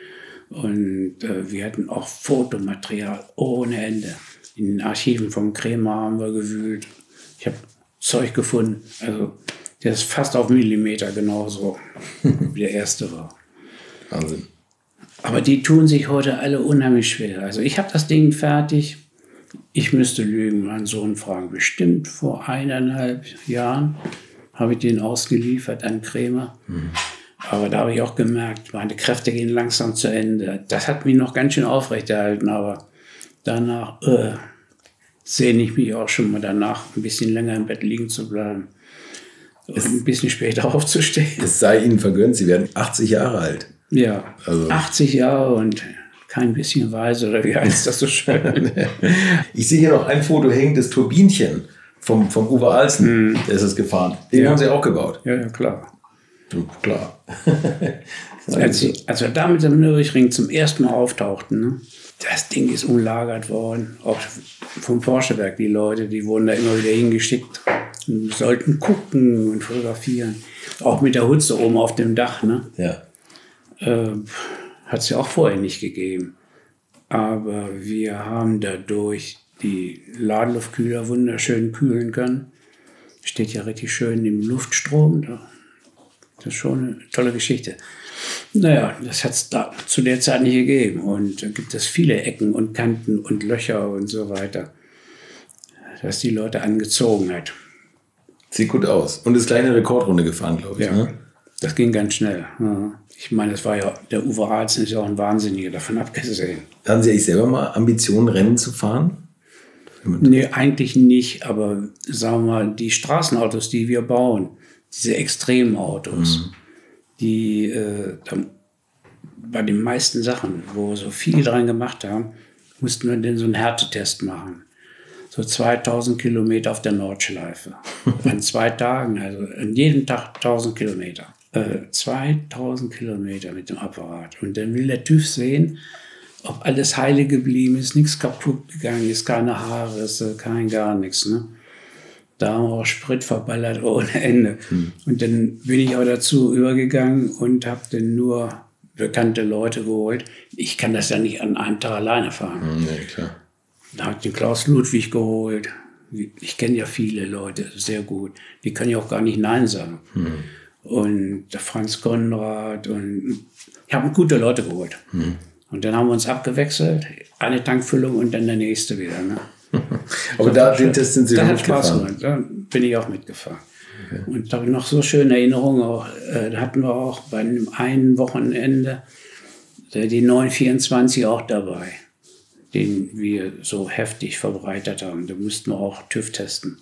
Und wir hatten auch Fotomaterial ohne Ende. In den Archiven vom Kremer haben wir gewühlt. Ich habe Zeug gefunden, also der ist fast auf Millimeter genauso wie der erste war. Wahnsinn. Aber die tun sich heute alle unheimlich schwer. Also ich habe das Ding fertig. Ich müsste lügen, meinen Sohn fragen. Bestimmt vor 1,5 Jahren habe ich den ausgeliefert an Kremer. Aber da habe ich auch gemerkt, meine Kräfte gehen langsam zu Ende. Das hat mich noch ganz schön aufrechterhalten, aber danach sehne ich mich auch schon mal danach, ein bisschen länger im Bett liegen zu bleiben und ein bisschen später aufzustehen. Es sei Ihnen vergönnt, Sie werden 80 Jahre alt. Ja, also 80 Jahre und kein bisschen weise, oder wie heißt das so schön? Ich sehe hier noch ein Foto hängen, das Turbinchen vom Uwe Alsen, der ist es gefahren. Den haben Sie auch gebaut. Ja, klar. Klar. Als wir da mit dem Nürburgring zum ersten Mal auftauchten, ne? Das Ding ist umlagert worden, auch vom Porsche-Werk. Die Leute, die wurden da immer wieder hingeschickt und sollten gucken und fotografieren. Auch mit der Hutze oben auf dem Dach. Ne? Ja. Hat es ja auch vorher nicht gegeben. Aber wir haben dadurch die Ladeluftkühler wunderschön kühlen können. Steht ja richtig schön im Luftstrom. Das ist schon eine tolle Geschichte. Naja, das hat es da zu der Zeit nicht gegeben. Und da gibt es viele Ecken und Kanten und Löcher und so weiter, dass die Leute angezogen hat. Sieht gut aus. Und ist gleich eine Rekordrunde gefahren, glaube ich. Ja, ne? Das ging ganz schnell. Ja. Ich meine, das war ja, der Uwe Alsen ist ja auch ein Wahnsinniger, davon abgesehen. Haben Sie eigentlich selber mal Ambitionen, Rennen zu fahren? Nee, eigentlich nicht. Aber sagen wir mal, die Straßenautos, die wir bauen, diese extremen Autos, die bei den meisten Sachen, wo wir so viel dran gemacht haben, mussten wir dann so einen Härtetest machen. So 2000 Kilometer auf der Nordschleife. An 2 Tagen, also an jedem Tag 1000 Kilometer. 2000 Kilometer mit dem Apparat. Und dann will der TÜV sehen, ob alles heile geblieben ist, nichts kaputt gegangen ist, keine Haarrisse, kein gar nichts. Ne? Da haben wir auch Sprit verballert ohne Ende. Und dann bin ich auch dazu übergegangen und habe dann nur bekannte Leute geholt. Ich kann das ja nicht an einem Tag alleine fahren. Nee, klar. Da habe ich den Klaus Ludwig geholt. Ich kenne ja viele Leute sehr gut. Die können ja auch gar nicht Nein sagen. Und der Franz Konrad. Und ich habe gute Leute geholt. Und dann haben wir uns abgewechselt. Eine Tankfüllung und dann der nächste wieder. Ne? Aber den Test sind Sie das noch hat Spaß mitgefahren? gemacht. Da bin ich auch mitgefahren. Okay. Und da habe ich noch so schöne Erinnerungen. Auch, da hatten wir auch bei einem einen Wochenende die 924 auch dabei, den wir so heftig verbreitet haben. Da mussten wir auch TÜV testen.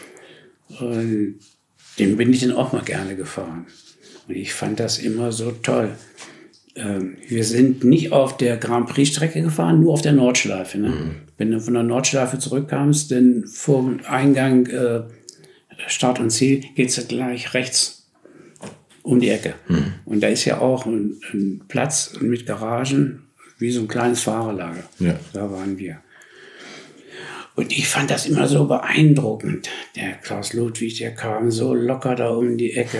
Und den bin ich dann auch mal gerne gefahren. Und ich fand das immer so toll. Wir sind nicht auf der Grand Prix-Strecke gefahren, nur auf der Nordschleife. Ne? Wenn du von der Nordschleife zurückkamst, dann vor dem Eingang Start und Ziel geht es gleich rechts um die Ecke. Und da ist ja auch ein Platz mit Garagen, wie so ein kleines Fahrerlager. Ja. Da waren wir. Und ich fand das immer so beeindruckend. Der Klaus Ludwig, der kam so locker da um die Ecke.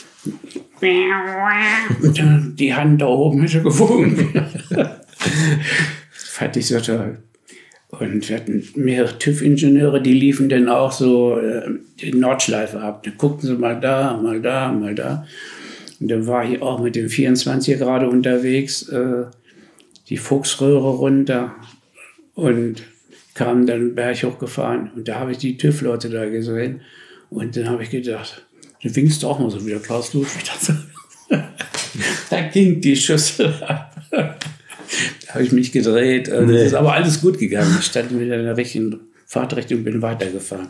Und die Hand da oben hätte gewogen. Das fand ich so toll. Und wir hatten mehrere TÜV-Ingenieure, die liefen dann auch so die Nordschleife ab. Dann guckten sie mal da, mal da, mal da. Und dann war ich auch mit dem 24er gerade unterwegs, die Fuchsröhre runter und kam dann den Berg hochgefahren. Und da habe ich die TÜV-Leute da gesehen. Und dann habe ich gedacht, du winkst doch auch mal so wie der Klaus Ludwig. Da ging die Schüssel ab. Da habe ich mich gedreht. Das ist aber alles gut gegangen. Ich stand wieder in der richtigen Fahrtrichtung und bin weitergefahren.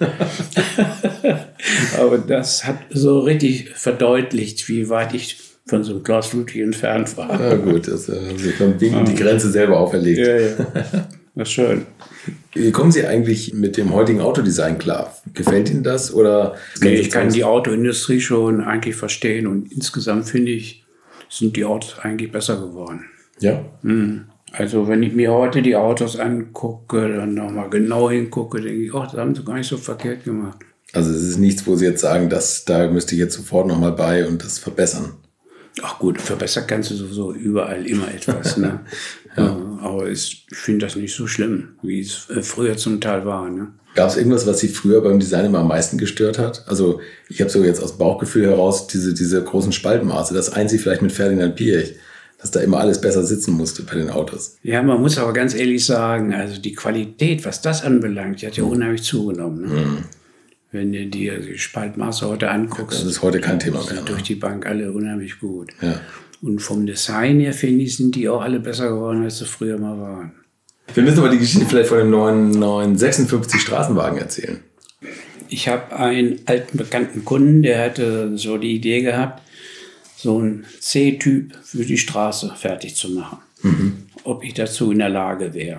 Aber das hat so richtig verdeutlicht, wie weit ich von so einem Klaus Ludwig entfernt war. Ja gut, das haben Sie beim Winken die Grenze selber auferlegt. Ja. Das ist schön. Wie kommen Sie eigentlich mit dem heutigen Autodesign klar? Gefällt Ihnen das? Oder ich kann die Autoindustrie schon eigentlich verstehen und insgesamt finde ich, sind die Autos eigentlich besser geworden. Ja? Also wenn ich mir heute die Autos angucke, dann nochmal genau hingucke, denke ich, das haben sie gar nicht so verkehrt gemacht. Also es ist nichts, wo Sie jetzt sagen, da müsste ich jetzt sofort nochmal bei und das verbessern. Ach gut, verbessern kannst du sowieso überall immer etwas. Ne? Aber ich finde das nicht so schlimm, wie es früher zum Teil war. Ne? Gab es irgendwas, was Sie früher beim Design immer am meisten gestört hat? Also ich habe so jetzt aus Bauchgefühl heraus diese großen Spaltmaße, das einzig vielleicht mit Ferdinand Piëch, dass da immer alles besser sitzen musste bei den Autos. Ja, man muss aber ganz ehrlich sagen, also die Qualität, was das anbelangt, die hat ja unheimlich zugenommen. Ne? Wenn du dir die Spaltmaße heute anguckst, das ist heute kein Thema mehr. Durch die Bank alle unheimlich gut. Ja. Und vom Design her, finde ich, sind die auch alle besser geworden, als sie früher mal waren. Wir müssen aber die Geschichte vielleicht von dem neuen 56 Straßenwagen erzählen. Ich habe einen alten bekannten Kunden, der hatte so die Idee gehabt, so einen C-Typ für die Straße fertig zu machen. Ob ich dazu in der Lage wäre.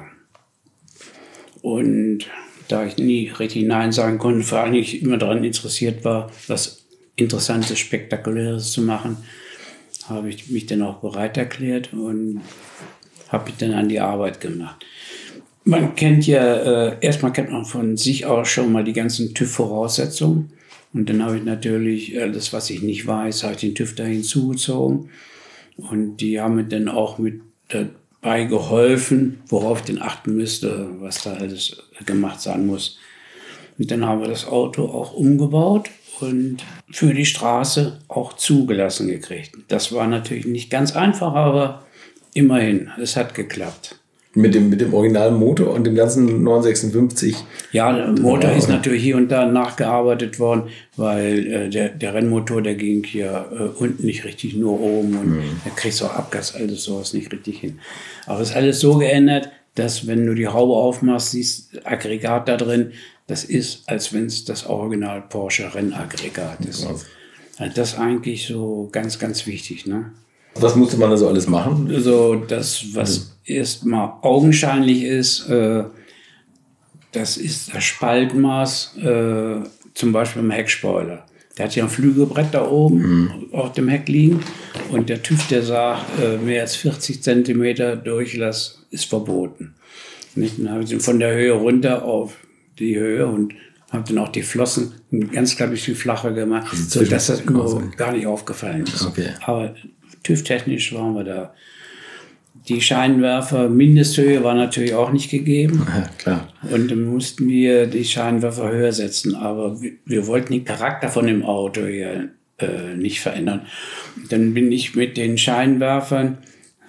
Und da ich nie richtig Nein sagen konnte, vor allem ich immer daran interessiert war, was Interessantes, Spektakuläres zu machen, habe ich mich dann auch bereit erklärt und habe mich dann an die Arbeit gemacht. Man kennt ja, erstmal kennt man von sich aus schon mal die ganzen TÜV-Voraussetzungen. Und dann habe ich natürlich alles, was ich nicht weiß, habe ich den TÜV da hinzugezogen. Und die haben mir dann auch mit dabei geholfen, worauf ich denn achten müsste, was da alles gemacht sein muss. Und dann haben wir das Auto auch umgebaut und für die Straße auch zugelassen gekriegt. Das war natürlich nicht ganz einfach, aber immerhin, es hat geklappt. Mit dem originalen Motor und dem ganzen 956? Ja, der Motor ist natürlich hier und da nachgearbeitet worden, weil der Rennmotor, der ging hier unten nicht richtig, nur oben. Und da kriegst du auch Abgas, alles sowas nicht richtig hin. Aber es ist alles so geändert, dass wenn du die Haube aufmachst, siehst Aggregat da drin, das ist, als wenn es das Original Porsche Rennaggregat ist. Also das ist eigentlich so ganz, ganz wichtig, ne? Was musste man da so alles machen? Also das, was erstmal augenscheinlich ist, das ist das Spaltmaß, zum Beispiel im Heckspoiler. Der hat ja ein Flügelbrett da oben auf dem Heck liegen und der TÜV, der sagt, mehr als 40 cm Durchlass ist verboten. Nicht? Dann habe ich ihn von der Höhe runter auf die Höhe und habe dann auch die Flossen ein ganz klein bisschen flacher gemacht, sodass das überhaupt gar nicht aufgefallen ist. Okay. Aber TÜV-technisch waren wir da. Die Scheinwerfer, Mindesthöhe war natürlich auch nicht gegeben. Ja, klar. Und dann mussten wir die Scheinwerfer höher setzen. Aber wir wollten den Charakter von dem Auto hier nicht verändern. Dann bin ich mit den Scheinwerfern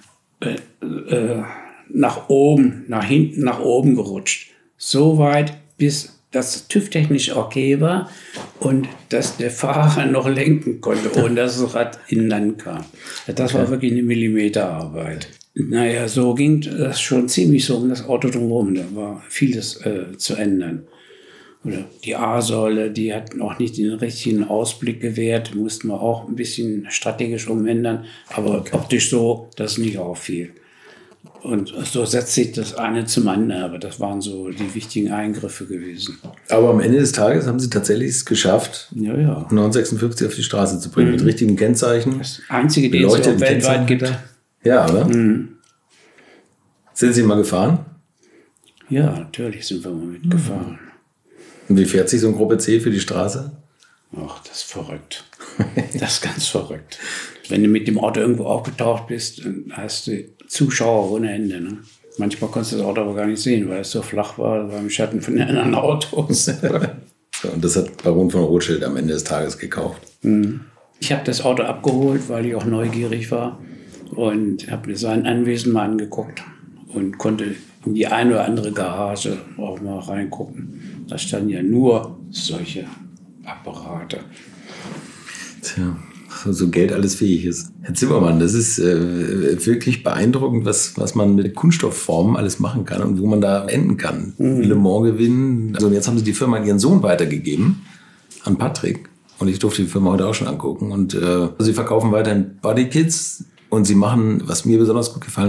nach oben, nach hinten, nach oben gerutscht. So weit, bis das TÜV-technisch okay war und dass der Fahrer noch lenken konnte, ohne dass das Rad innen ankam. Das war wirklich eine Millimeterarbeit. Naja, so ging das schon ziemlich so um das Auto drumherum. Da war vieles zu ändern. Oder die A-Säule, die hat noch nicht den richtigen Ausblick gewährt, mussten wir auch ein bisschen strategisch umändern, aber optisch so, dass es nicht auffiel. Und so setzt sich das eine zum anderen, aber das waren so die wichtigen Eingriffe gewesen. Aber am Ende des Tages haben Sie tatsächlich es geschafft, ja. 956 auf die Straße zu bringen, mit richtigen Kennzeichen. Das einzige, den es auch weltweit gibt. Ja, oder? Sind Sie mal gefahren? Ja, natürlich sind wir mal mitgefahren. Und wie fährt sich so ein Gruppe C für die Straße? Ach, das ist verrückt. Das ist ganz verrückt. Wenn du mit dem Auto irgendwo aufgetaucht bist, dann hast du Zuschauer ohne Ende. Ne? Manchmal konntest du das Auto aber gar nicht sehen, weil es so flach war, im Schatten von den anderen Autos. So, und das hat Baron von Rothschild am Ende des Tages gekauft. Ich habe das Auto abgeholt, weil ich auch neugierig war und habe mir sein Anwesen mal angeguckt und konnte in die eine oder andere Garage auch mal reingucken. Da standen ja nur solche Apparate. Tja, so Geld alles fähig ist. Herr Zimmermann, das ist wirklich beeindruckend, was man mit Kunststoffformen alles machen kann und wo man da enden kann. Le Mans gewinnen. Also jetzt haben Sie die Firma an Ihren Sohn weitergegeben, an Patrick. Und ich durfte die Firma heute auch schon angucken. Und Sie verkaufen weiterhin Bodykits und Sie machen, was mir besonders gut gefallen hat,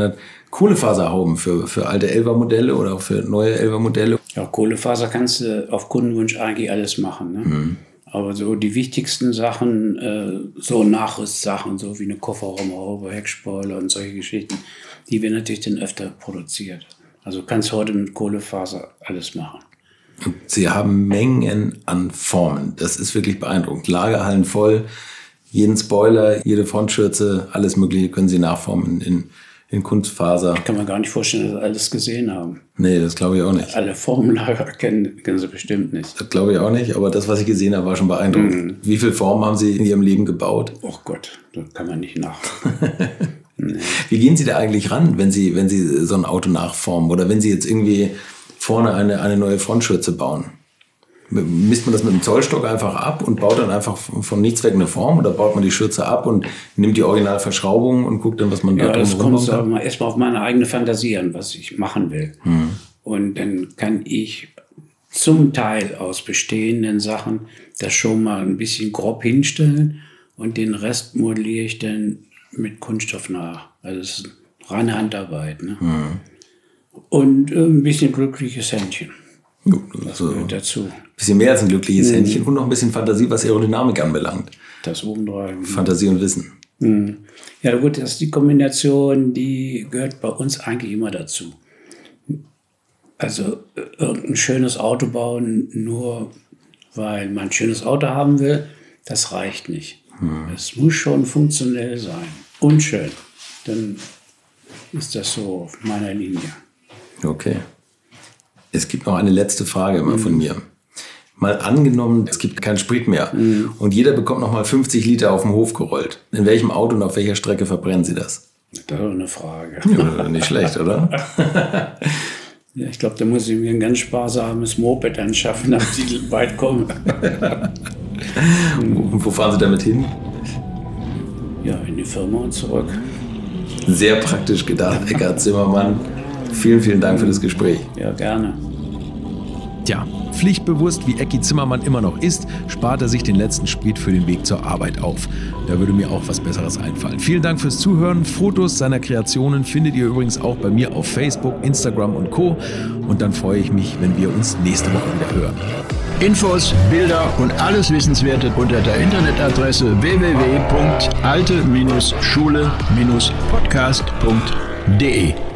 Kohlefaserhauben für alte Elva-Modelle oder auch für neue Elva-Modelle? Ja, Kohlefaser kannst du auf Kundenwunsch eigentlich alles machen. Ne? Aber so die wichtigsten Sachen, so Nachrüstsachen, so wie eine Kofferraumhaube, Heckspoiler und solche Geschichten, die werden natürlich dann öfter produziert. Also kannst heute mit Kohlefaser alles machen. Und Sie haben Mengen an Formen. Das ist wirklich beeindruckend. Lagerhallen voll, jeden Spoiler, jede Frontschürze, alles Mögliche können Sie nachformen in Kunstfaser. Kann man gar nicht vorstellen, dass Sie alles gesehen haben. Nee, das glaube ich auch nicht. Alle Formenlager kennen Sie bestimmt nicht. Das glaube ich auch nicht, aber das, was ich gesehen habe, war schon beeindruckend. Wie viele Formen haben Sie in Ihrem Leben gebaut? Oh Gott, das kann man nicht nach. Nee. Wie gehen Sie da eigentlich ran, wenn Sie so ein Auto nachformen oder wenn Sie jetzt irgendwie vorne eine neue Frontschürze bauen? Misst man das mit dem Zollstock einfach ab und baut dann einfach von nichts weg eine Form oder baut man die Schürze ab und nimmt die Originalverschraubung und guckt dann, was man da Ja, das drumherum kommt bauen kann? aber erstmal auf meine eigene Fantasie an, was ich machen will. Und dann kann ich zum Teil aus bestehenden Sachen das schon mal ein bisschen grob hinstellen und den Rest modelliere ich dann mit Kunststoff nach. Also es ist reine Handarbeit. Ne? Und ein bisschen glückliches Händchen. Gut, Das also gehört dazu. ein bisschen mehr als ein glückliches Händchen und noch ein bisschen Fantasie, was Aerodynamik anbelangt. Das obendrein. Fantasie und Wissen. Ja gut, das ist die Kombination, die gehört bei uns eigentlich immer dazu. Also irgendein schönes Auto bauen, nur weil man ein schönes Auto haben will, das reicht nicht. Es muss schon funktionell sein und schön. Dann ist das so auf meiner Linie. Okay. Es gibt noch eine letzte Frage immer von mir. Mal angenommen, es gibt keinen Sprit mehr und jeder bekommt noch mal 50 Liter auf den Hof gerollt. In welchem Auto und auf welcher Strecke verbrennen Sie das? Das ist eine Frage. Ja, nicht schlecht, oder? Ja, ich glaube, da muss ich mir ein ganz sparsames Moped anschaffen, damit ich weit komme. Und wo fahren Sie damit hin? Ja, in die Firma und zurück. Sehr praktisch gedacht, Eckhard Zimmermann. Vielen, vielen Dank für das Gespräch. Ja, gerne. Tja, pflichtbewusst wie Ecki Zimmermann immer noch ist, spart er sich den letzten Sprit für den Weg zur Arbeit auf. Da würde mir auch was Besseres einfallen. Vielen Dank fürs Zuhören. Fotos seiner Kreationen findet ihr übrigens auch bei mir auf Facebook, Instagram und Co. Und dann freue ich mich, wenn wir uns nächste Woche wieder hören. Infos, Bilder und alles Wissenswerte unter der Internetadresse www.alte-schule-podcast.de